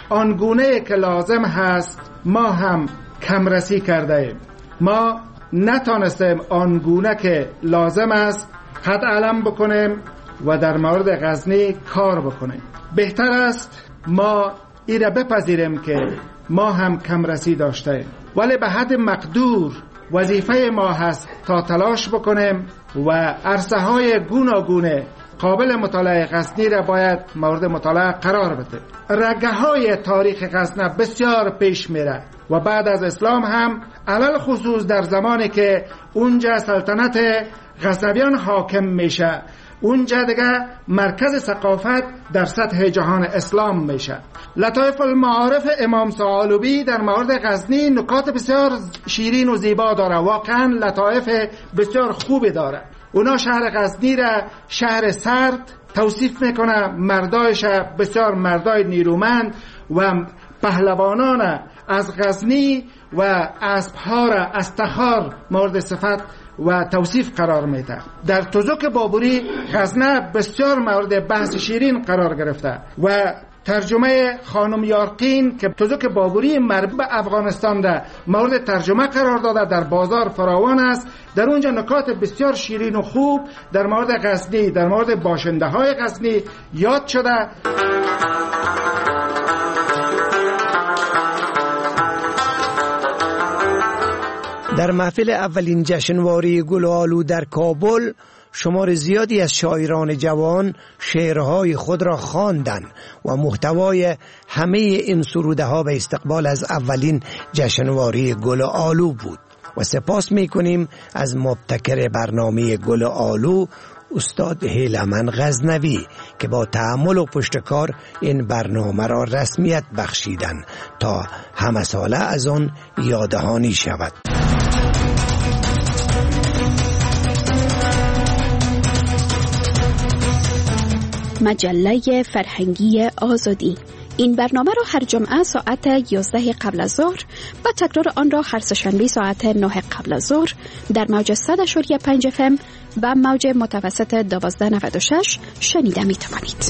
آنگونه که لازم هست ما هم کمرسی کرده ایم. ما نتانستیم آنگونه که لازم است خط علم بکنیم و در مورد غزنی کار بکنیم. بهتر است ما ایره بپذیریم که ما هم کمرسی داشته ایم، ولی به حد مقدور وظیفه ما هست تا تلاش بکنیم و عرصه های گوناگون قابل مطالعه غزنی را باید مورد مطالعه قرار بده. رگه های تاریخ غزنه بسیار پیش میره و بعد از اسلام هم، علل خصوص در زمانی که اونجا سلطنت غزنویان حاکم میشه، اونجا دیگه مرکز ثقافت در سطح جهان اسلام میشه. لطایف المعارف امام ثعالبی در مورد غزنی نکات بسیار شیرین و زیبا داره، واقعا لطایف بسیار خوبی داره. اونا شهر غزنی را شهر سرد توصیف میکنه، مردایش بسیار مردای نیرومند و پهلوانان از غزنی و اسبها را از تخار مورد صفت و توصیف قرار میده. در تزوک بابوری غزنه بسیار مورد بحث شیرین قرار گرفته و ترجمه خانم یارقین که تزوک بابوری مربوط به افغانستان ده مورد ترجمه قرار داده، در بازار فراوان است. در اونجا نکات بسیار شیرین و خوب در مورد غزنی، در مورد باشنده های غزنی یاد شده. در محفل اولین جشنواره گل و آلو در کابل شمار زیادی از شاعران جوان شعرهای خود را خواندند و محتوای همه این سروده ها به استقبال از اولین جشنواره گل و آلو بود و سپاس می‌کنیم از مبتکر برنامه گل و آلو استاد هیلمن غزنوی که با تأمل و پشتکار این برنامه را رسمیت بخشیدند تا همه ساله از آن یادهانی شود. مجله فرهنگی آزادی. این برنامه را هر جمعه ساعت 11 قبل از ظهر و تکرار آن را هر سه‌شنبه ساعت 9 قبل از ظهر در موج 100.5 FM و موج متوسط 1296 شنیده می توانید.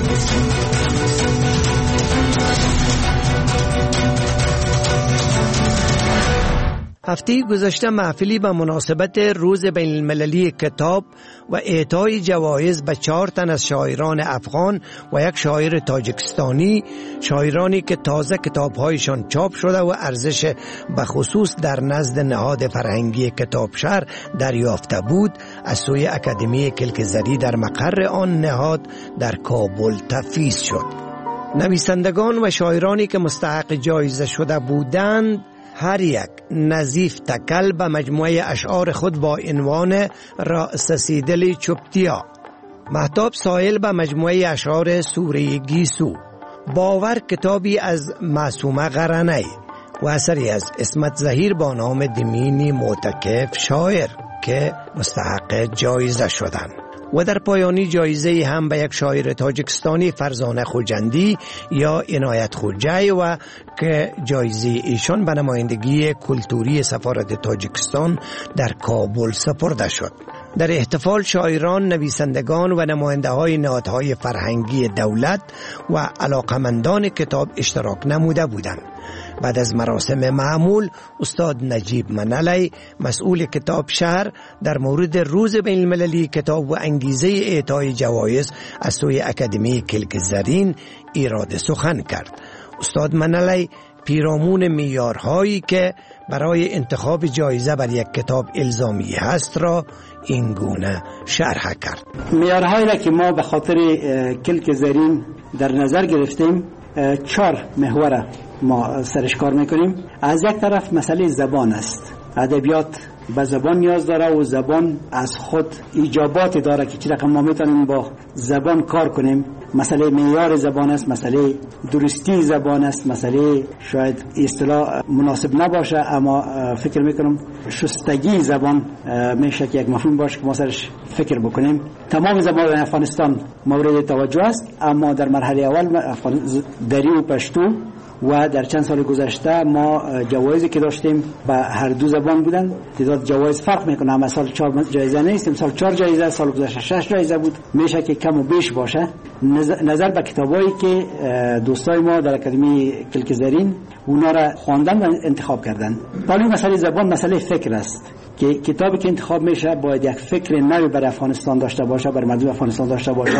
هفته گذشته محفلی به مناسبت روز بین المللی کتاب و اعطای جوایز به 4 تن از شاعران افغان و یک شاعر تاجیکستانی، شاعرانی که تازه کتابهایشان چاپ شده و ارزش به خصوص در نزد نهاد فرهنگی کتابشهر دریافته بود، از سوی اکادمی کلکزری در مقر آن نهاد در کابل تفویض شد. نویسندگان و شاعرانی که مستحق جایزه شده بودند هر یک نظیف تکل به مجموعه اشعار خود با عنوان رأس دل چوپتیا، مهتاب سائل به مجموعه اشعار سوره گیسو، باور کتابی از معصومه قرنی و اثری از اسمت ظهیر با نام دمینی معتکف شاعر که مستحق جایزه شدند. و در پایانی جایزه هم به یک شاعر تاجیکستانی فرزانه خوجندی یا عنایت خوجی و که جایزه ایشان به نمایندگی کلتوری سفارت تاجیکستان در کابل سپرده شد. در احتفال شاعران، نویسندگان و نماینده های نهادهای فرهنگی دولت و علاقمندان کتاب اشتراک نموده بودند. بعد از مراسم معمول، استاد نجیب منلی مسئول کتاب شهر در مورد روز بین المللی کتاب و انگیزه اعطای جوایز از سوی اکادمی کلکزرین ایراد سخن کرد. استاد منلی پیرامون معیارهایی که برای انتخاب جایزه بر یک کتاب الزامی هست را این گونه شرح کرد. معیارهایی را که ما به خاطر کلکزرین در نظر گرفتیم 4 محور ما سرش کار میکنیم. از یک طرف مسئله زبان است. ادبیات به زبان نیاز داره و زبان از خود ایجابات داره که چی رقم ما میتونیم با زبان کار کنیم. مسئله معیار زبان است، مسئله درستی زبان است، مسئله شاید اصطلاح مناسب نباشه اما فکر میکنم شستگی زبان میشه که یک مفهوم باشه که ما سرش فکر بکنیم. تمام زبان افغانستان مورد توجه است اما در مرحله اول دری و پشتو و در چند سال گذشته ما جوایزی که داشتیم به هر دو زبان بودن. تعداد جوایز فرق میکنه، اما سال 4 جایزه نیست، امسال 4 جایزه، سال گذشته 6 جایزه بود. میشه که کم و بیش باشه. نظر به کتابایی که دوستای ما در اکادمی کلکزرین اونا را خواندن و انتخاب کردن. ولی مسئله زبان مسئله فکر است که کتابی که انتخاب میشه باید یک فکر نوی بر افغانستان داشته باشه، بر مردم افغانستان داشته باشه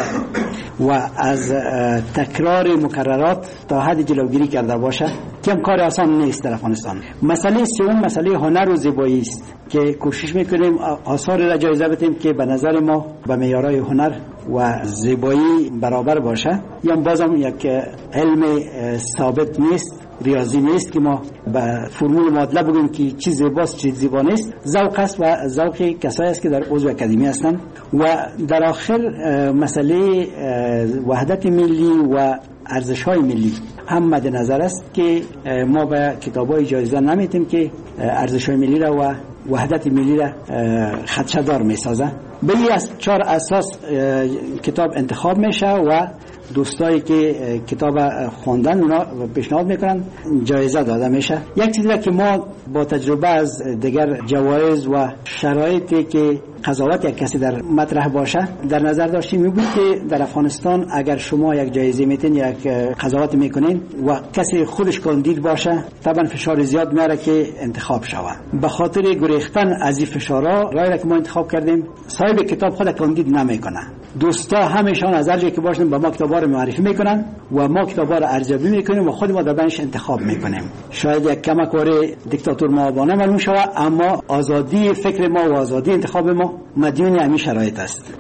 و از تکرار مکررات تا حد جلوگیری کرده باشه که هم کار آسان نیست در افغانستان. مسئله سوم مسئله هنر و زیبایی است که کوشش میکنیم آثار را جایزه بدیم که به نظر ما به معیارهای هنر و زیبایی برابر باشه. یا بازم یک علم ثابت نیست، ریاضی نیست که ما به فرمول معادله بگیم که چی زیباست چی زیبا نیست. ذوق است و ذوق کسایی است که در عضو اکادمی هستند. و در آخر مسئله وحدت ملی و ارزش‌های ملی هم مد نظر است که ما به کتاب‌های جایزه نمیتیم که ارزش‌های ملی را و وحدت ملی را خدشه‌دار می‌سازه. به این از 4 اساس کتاب انتخاب میشه و دوستایی که کتاب خواندن اونا پیشنهاد میکنن جایزه داده میشه. یک چیزی که ما با تجربه از دیگر جوایز و شرایطی که قضاوت یک کسی در مطرح باشه در نظر داشتیم میبود که در افغانستان اگر شما یک جایزه میتین یک قضاوت میکنین و کسی خودش کاندید باشه طبعا فشار زیاد میاره که انتخاب شود. به خاطر گریختن از این فشارها راهی که ما انتخاب کردیم صاحب کتاب خود کاندید نمیکنه. دوستا همشان از هر جایی که باشن با ما کتابا رو معرفی میکنن و ما کتابا رو ارزیابی میکنیم و خود ما در بینش انتخاب میکنیم. شاید یک کمک واره دیکتاتور مابانه معلوم شود، اما آزادی فکر ما و آزادی انتخاب ما مدیون همین شرایط است.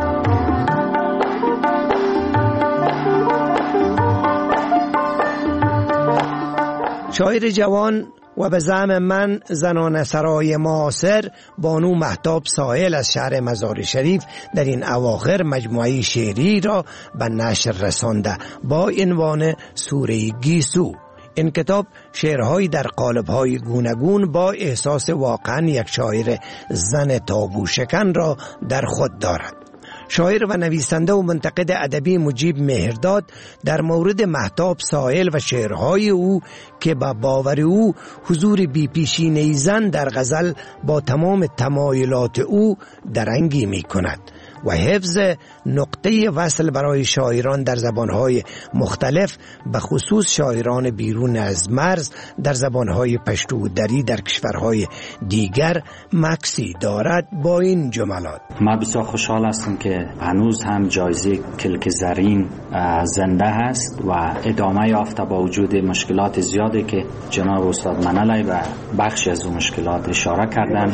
شاعر جوان و به زعم من زنان سرای معاصر بانو مهتاب ساحل از شهر مزار شریف در این اواخر مجموعه شعری را به نشر رسانده با عنوان سوره گیسو. این کتاب شعرهایی در قالب‌های گوناگون با احساس واقعا یک شاعر زن تابو شکن را در خود دارد. شاعر و نویسنده و منتقد ادبی مجیب مهرداد در مورد مهتاب ساحل و شعرهای او که با باور او حضور بی‌پیشینه زن در غزل با تمام تمایلات او درنگی می کند و حفظ نقطه وصل برای شاعران در زبانهای مختلف به خصوص شاعران بیرون از مرز در زبانهای پشتو و دری در کشورهای دیگر مکسی دارد با این جملات: ما بسیار خوشحال هستم که هنوز هم جایزه کلک زرین زنده هست و ادامه یافته با وجود مشکلات زیادی که جناب استاد منالی و بخشی از اون مشکلات اشاره کردن.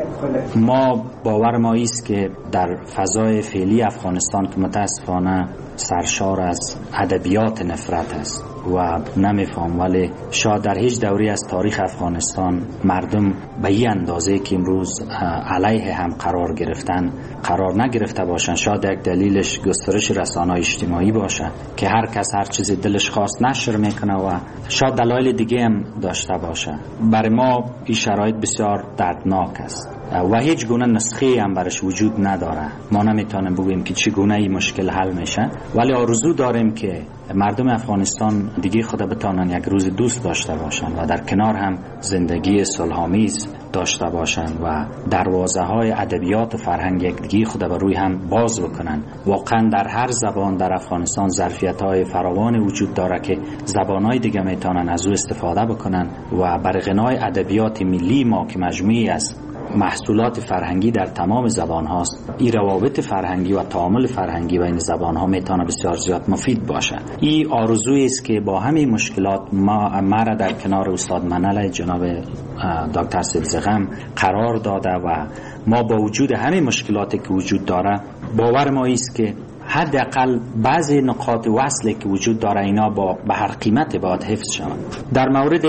ما باور ما است که در فضای فعلی افغانستان که متاسفانه سرشار از ادبیات نفرت است و نمیفهم، ولی شاید در هیچ دوری از تاریخ افغانستان مردم به این اندازه که امروز علیه هم قرار نگرفته باشند. شاید یک دلیلش گسترش رسانه‌های اجتماعی باشه که هر کس هر چیزی دلش خواست نشر میکنه و شاید دلایل دیگه هم داشته باشه. برای ما این شرایط بسیار دردناک است و هیچ گونه نسخه هم برش وجود نداره. ما نمیتونیم بگوییم که چگونه این مشکل حل میشه، ولی آرزو داریم که مردم افغانستان دیگه خود بتانن یک روز دوست داشته باشن و در کنار هم زندگی صلح‌آمیز داشته باشن و دروازه های ادبیات و فرهنگ یکدیگه خود به روی هم باز بکنن. واقعا در هر زبان در افغانستان ظرفیت های فراوان وجود داره که زبان های دیگه میتونن از او استفاده بکنن و بر غنای ادبیات ملی ما که مجموعی از محصولات فرهنگی در تمام زبان هاست، این روابط فرهنگی و تعامل فرهنگی بین زبان ها میتونه بسیار زیاد مفید باشه. این آرزویی است که با همین مشکلات ما را در کنار استاد منالی جناب دکتر سبزغم قرار داده و ما با وجود همین مشکلاتی که وجود داره باور ما است که حداقل بعضی نقاط وصلی که وجود داره اینا به هر قیمت باید حفظ شوند. در مورد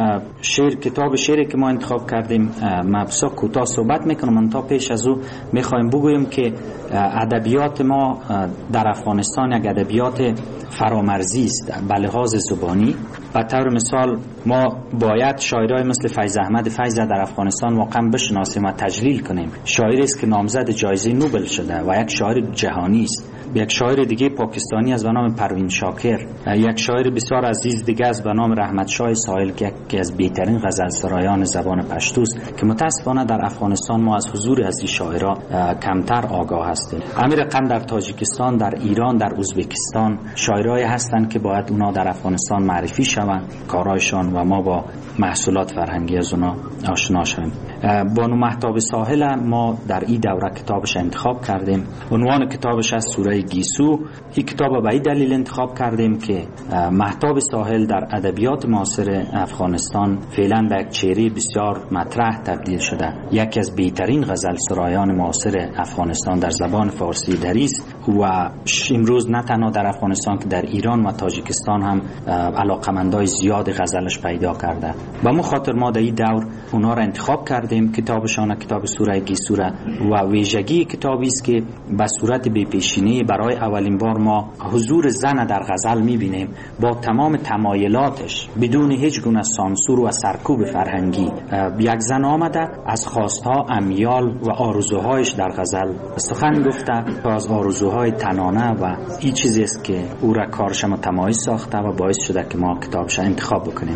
کتاب شعری که ما انتخاب کردیم ما بسیار کوتاه صحبت میکنم. من تا پیش از او میخوایم بگویم که ادبیات ما در افغانستان یک ادبیات فرامرزی است به لحاظ زبانی. به طور مثال ما باید شاعرای مثل فیض احمد فیض در افغانستان واقعا بشناسیم و تجلیل کنیم. شاعری است که نامزد جایزه نوبل شده و یک شاعر جهانی است. یک شاعر دیگه پاکستانی است به نام پروین شاکر، یک شاعر بسیار عزیز دیگه است به نام رحمت شاه ساحل که یکی از بهترین غزلسرایان زبان پشتو است که متاسفانه در افغانستان ما از حضور از این شاعرها کمتر آگاه هستیم. امیر قند در تاجیکستان، در ایران، در ازبکستان شاعرای هستند که باید اونا در افغانستان معرفی شوند کارایشان و ما با محصولات فرهنگی از اونا آشنا شویم. بانو مهتاب ساحل ما در این دوره کتابش انتخاب کردیم. عنوان کتابش از سوره گیسو. این کتاب به این دلیل انتخاب کردیم که مهتاب ساحل در ادبیات معاصر افغانستان فعلا به یک چهره بسیار مطرح تبدیل شده. یکی از بهترین غزل سرایان معاصر افغانستان در زبان فارسی دری است و امروز نه تنها در افغانستان که در ایران و تاجیکستان هم علاقمندای زیاد غزلش پیدا کرده. به مو خاطر ما در این دور اونا را انتخاب کردیم. کتابشان کتاب سوره گیسو و ویژگی کتابی است که به صورت بی‌پیشینه برای اولین بار ما حضور زن در غزل می‌بینیم با تمام تمایلاتش بدون هیچ گونه سانسور و سرکوب فرهنگی. یک زن آمده از خواستها، امیال و آرزوهایش در غزل سخن گفته و از آرزوهای تنانه و این چیزی است که او را کارش متمایز ساخته و باعث شده که ما کتابش انتخاب بکنیم.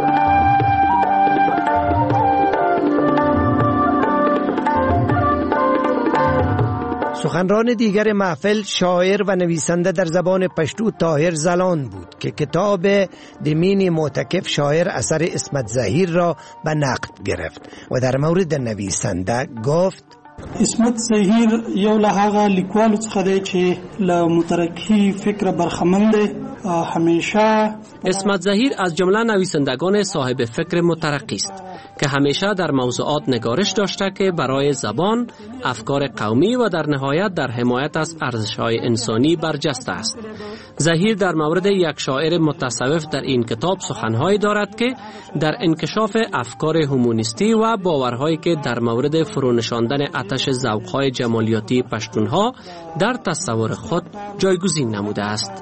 سخنران دیگر محفل شاعر و نویسنده در زبان پشتو طاهر زلان بود که کتاب دمین معتکف شاعر اثر اسمت زهیر را به نقد گرفت و در مورد نویسنده گفت: اسمت زهیر یو له هغه لیکوالو څخه دی چې له مترقی فکر برخمن دی. همیشه اسمت زهیر از جمله نویسندگان صاحب فکر مترقی است که همیشه در موضوعات نگارش داشته که برای زبان، افکار قومی و در نهایت در حمایت از ارزش‌های انسانی برجسته است. زهیر در مورد یک شاعر متصوف در این کتاب سخنهایی دارد که در انکشاف افکار هومونیستی و باورهایی که در مورد فرونشاندن آتش ذوق‌های جمالیاتی پشتونها در تصور خود جایگزین نموده است.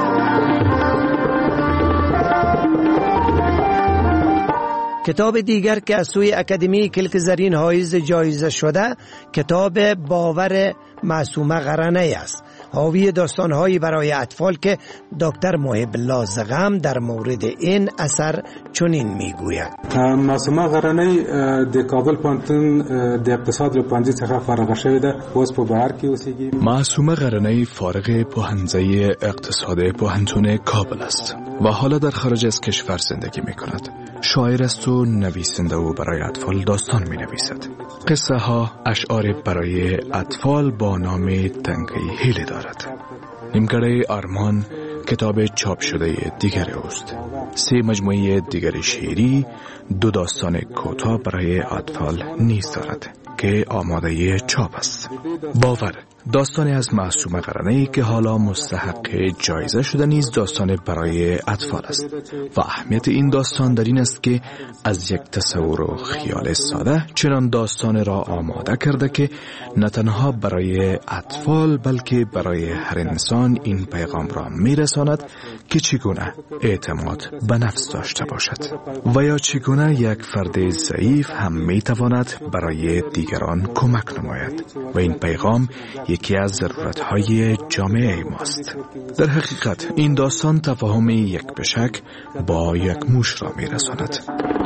کتاب دیگر که از سوی اکادمی کلک زرین حایز جایزه شده کتاب باور معصومه قرنه است. حاوی داستانهایی برای اطفال که دکتر محب الله زغم در مورد این اثر چنین میگوید. معصومه قرنه د کابل پوهنتون د اقتصاد پوهنځي څخه فارغ شوې ده. اوس په بهر کې اوسېږي. معصومه قرنه فارغ پوهنځی اقتصاد پوهنتون کابل است و حالا در خارج از کشور زندگی میکند. شاعر است و نویسنده و برای اطفال داستان می نویسد. قصه ها اشعار برای اطفال با نام تنگی هیله دارد. نیمگره آرمان کتاب چاپ شده دیگر اوست. 3 مجموعه دیگر شعری، 2 داستان کوتاه برای اطفال نیز دارد که آماده چاپ است. باور داستان از معصومه قرنه‌ای که حالا مستحق جایزه شده نیز داستان برای اطفال است و اهمیت این داستان در این است که از یک تصور و خیال ساده چنان داستان را آماده کرده که نه تنها برای اطفال بلکه برای هر انسان این پیغام را میرساند که چگونه اعتماد به نفس داشته باشد و یا چگونه یک فرد ضعیف هم میتواند برای دیگران کمک نماید و این پیغام یکی از ضرورت‌های جامعه ماست. در حقیقت این داستان تفاهم یک بشک با یک موش را می‌رساند.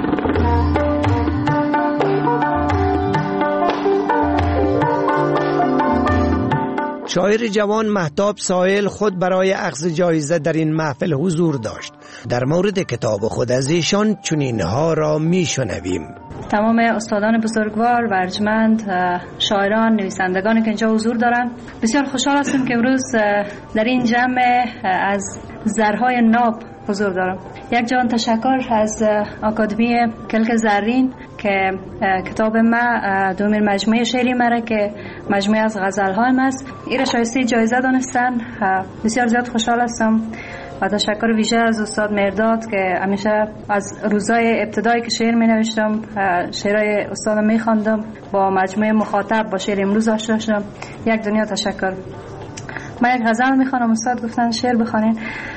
شاعر جوان مهتاب سائل خود برای اخذ جایزه در این محفل حضور داشت. در مورد کتاب خود از ایشان چنینها را میشنویم. تمام استادان بزرگوار و ارجمند، شاعران، نویسندگانی که اینجا حضور دارند، بسیار خوشحال هستم که امروز در این جمع از زرهای ناب حضور دارم. یک جان تشکر از اکادمی کلک زرین که کتاب ما دومین مجموعه شعری مره که مجموعه از غزل‌های است. این شایسته جایزه دانستن. بسیار زیاد خوشحال هستم و تشکر ویژه از استاد مرداد که همیشه از روزای ابتدایی که شعر می نوشتم شعرهای استادم می خواندم، با مجموعه مخاطب با شعر امروز آشنا شدم. یک دنیا تشکر. من یک غزل می خوانم، استاد گفتن شعر بخوانین.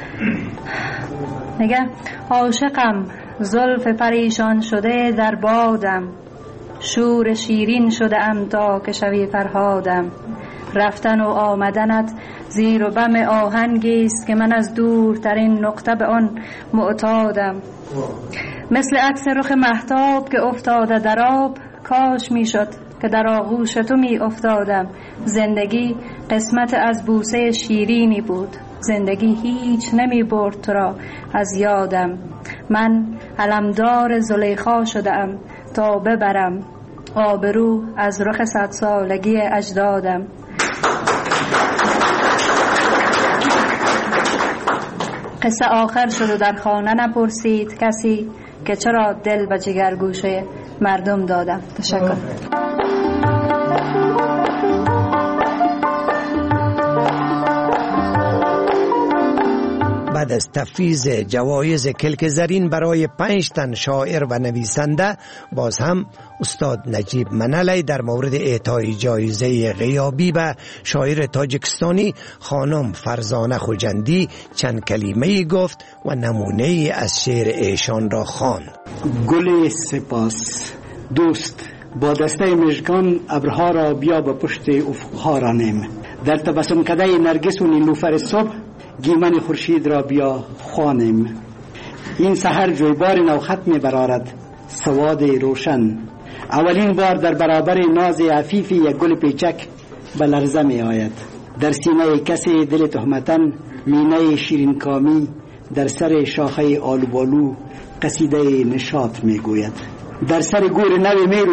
میگه عاشقم زلف پریشان شده در بادم، شور شیرین شده ام تا که شوی فرهادم. رفتن و آمدنت زیر و بم آهنگی است که من از دورترین نقطه به آن معتادم. مثل عکس رخ مهتاب که افتاده در آب، کاش میشد که در آغوش تو می افتادم. زندگی قسمت از بوسه شیرینی بود، زندگی هیچ نمی برد تو را از یادم. من علمدار زلیخا شدم تا ببرم آبرو از رخ 100 سالگی اجدادم. قصه آخر شد و در خانه نپرسید کسی که چرا دل و جگر گوشه مردم دادم. تشکر. بعد از تفویض جوایز کلک زرین برای 5 تن شاعر و نویسنده، باز هم استاد نجیب منلی در مورد اعطای جایزه غیابی به شاعر تاجیکستانی خانم فرزانه خوجندی چند کلمه گفت و نمونه از شعر ایشان را خواند. گل سپاس دوست، با دسته مژگان ابرها را بیا به پشت افقها رانیم. در تبسم کده نرگس و نیلوفر صبح گیمن خورشید را بیا خوانیم. این سحر جویبار نوخط می برارد سواد روشن. اولین بار در برابر ناز عفیفی یک گل پیچک به لرزه می آید. در سینه کسی دل تهمتن مینه شیرین کامی در سر شاخه آلوبالو قصیده نشاط می گوید. در سر گور نوی می روید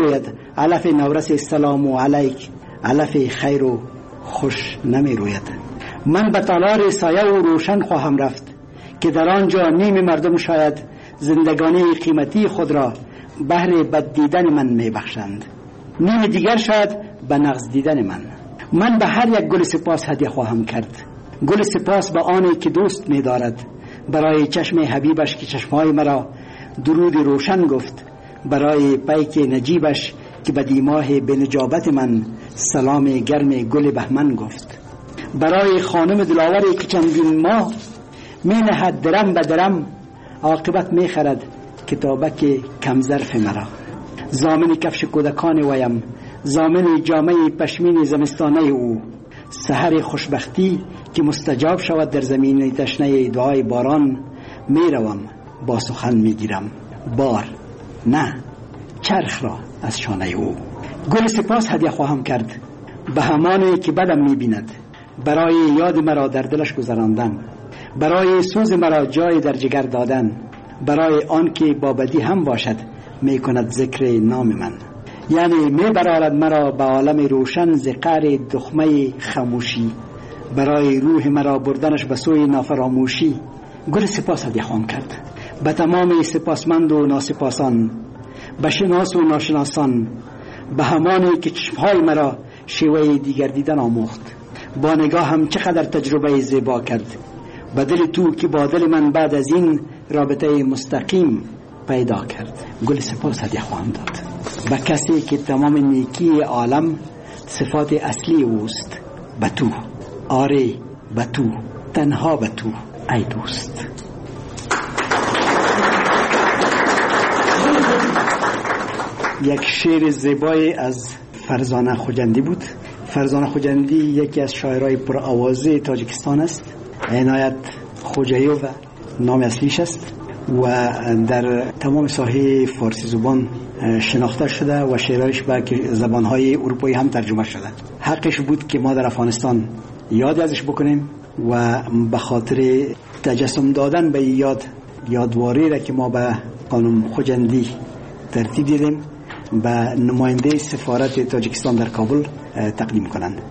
علف نورس سلام علیک علف خیر و خوش نمی روید. من به تالار سایه و روشن خواهم رفت که در آنجا نیم مردم شاید زندگانی قیمتی خود را بهر بد دیدن من می بخشند، نیم دیگر شاید به نغز دیدن من به هر یک گل سپاس هدیه خواهم کرد. گل سپاس به آنی که دوست می دارد، برای چشم حبیبش که چشمهای مرا درود روشن گفت، برای پیک نجیبش که به دیماه بنجابت من سلام گرم گل بهمن گفت، برای خانم دلاوری که چندین ماه می نهد درم به درم، عاقبت می خرد کتابک کم ظرف مرا. زامن کفش کودکان ویم، زامن جامعه پشمین زمستانه او، سحر خوشبختی که مستجاب شود در زمین تشنه دعای باران، می روم با سخن می گیرم بار نه چرخ را از شانه او. گل سپاس هدیه خواهم کرد به همانی که بدم می بیند، برای یاد مرا در دلش گذراندن، برای سوز مرا جای در جگر دادن، برای آن که با بدی هم باشد می کند ذکر نام من، یعنی می برارد مرا به عالم روشن ز قعر دخمه خاموشی، برای روح مرا بردنش به سوی نافراموشی. گل سپاس هدیه خواهم کرد به تمام سپاسمند و ناسپاسان، به شناس و ناشناسان، به همانی که چشمهای مرا شیوه دیگر دیدن آموخت، با نگاه هم چقدر تجربه زیبا کرد، به دل تو که با دل من بعد از این رابطه مستقیم پیدا کرد. گل سپاس هدیه خواهم داد به کسی که تمام نیکی عالم صفات اصلی اوست، به تو، آره به تو، تنها به تو ای دوست. یک شعر زیبای از فرزانه خوجندی بود. فرزانه خوجندی یکی از شاعرای پر آوازه تاجیکستان است. عنایت خوجایوف نام اصلیش است و در تمام ساحه فارسی زبان شناخته شده و شعرهایش به زبانهای اروپایی هم ترجمه شده. حقش بود که ما در افغانستان یاد ازش بکنیم و به خاطر تجسم دادن به یادواری را که ما به خانم خوجندی ترتیب دیدیم به نماینده سفارت تاجیکستان در کابل تقدیم کنند.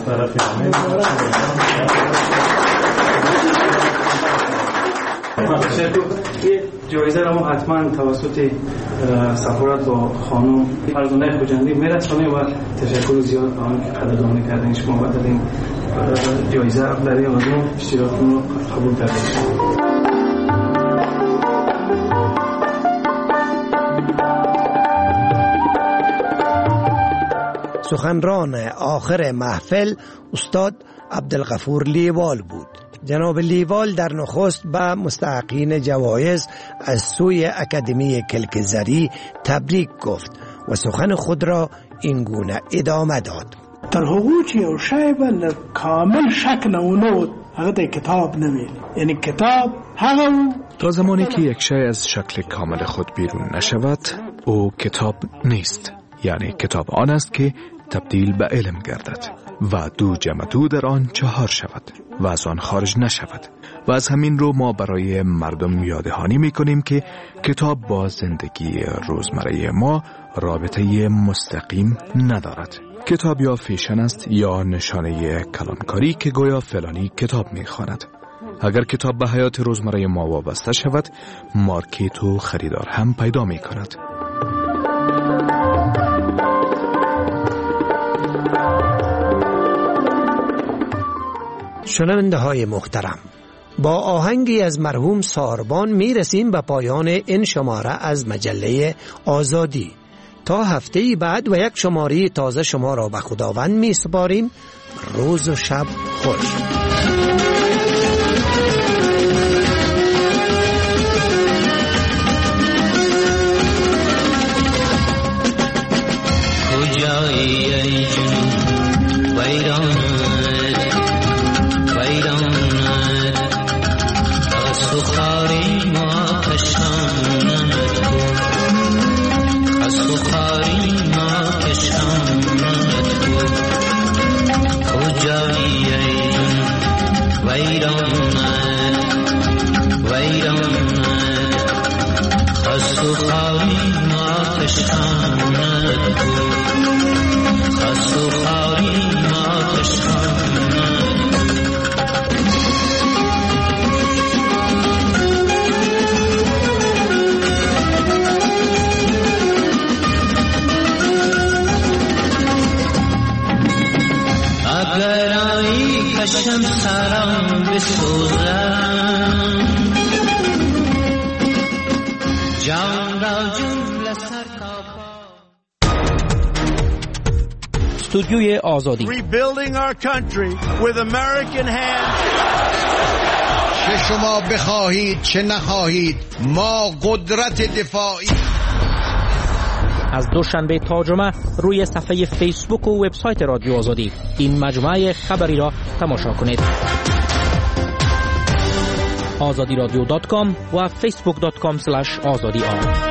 جایزه را ما حتما توسط سفارت و خانم فرزانه خوجندی میرسانیم و تشکر زیاد به آن که قدردانی کردین شما و در این جایزه در این موضوع اشتراکتون رو قبول کردید. سخنران آخر محفل استاد عبدالغفور لیوال بود. جناب لیوال در نخست به مستحقین جوایز از سوی اکادمی کلکزری تبریک گفت و سخن خود را این گونه ادامه داد. در حقوق یو شای بل کامل شک نمونود هغه د کتاب نوی، یعنی کتاب هغه تا زمانی که یک شای از شکل کامل خود بیرون نشود او کتاب نیست. یعنی کتاب آن است که تبدیل به علم گردد و 2 جمع 2 در آن 4 شود و از آن خارج نشود. و از همین رو ما برای مردم یاددهانی میکنیم که کتاب با زندگی روزمره ما رابطه مستقیم ندارد. کتاب یا فیشن است یا نشانه کلانکاری که گویا فلانی کتاب میخواند. اگر کتاب به حیات روزمره ما وابسته شود مارکت و خریدار هم پیدا میکند. شنونده های محترم، با آهنگی از مرحوم ساربان می رسیم به پایان این شماره از مجله آزادی. تا هفته بعد و یک شماره تازه شما را به خداوند می سپاریم. روز و شب خوش. کجایی ای جنوب ویران از تو خواهی ما تشتانت بود اگرایی کشم سرم بسوزم جان را جمله سرکاپا. استودیوی آزادی. Rebuilding our country with American hands. چه شما بخواهید چه نخواهید ما قدرت دفاعی. از دوشنبه تا جمعه روی صفحه فیسبوک و وبسایت رادیو آزادی این مجموعه خبری را تماشا کنید. azadiradyo.com و facebook.com/azadi.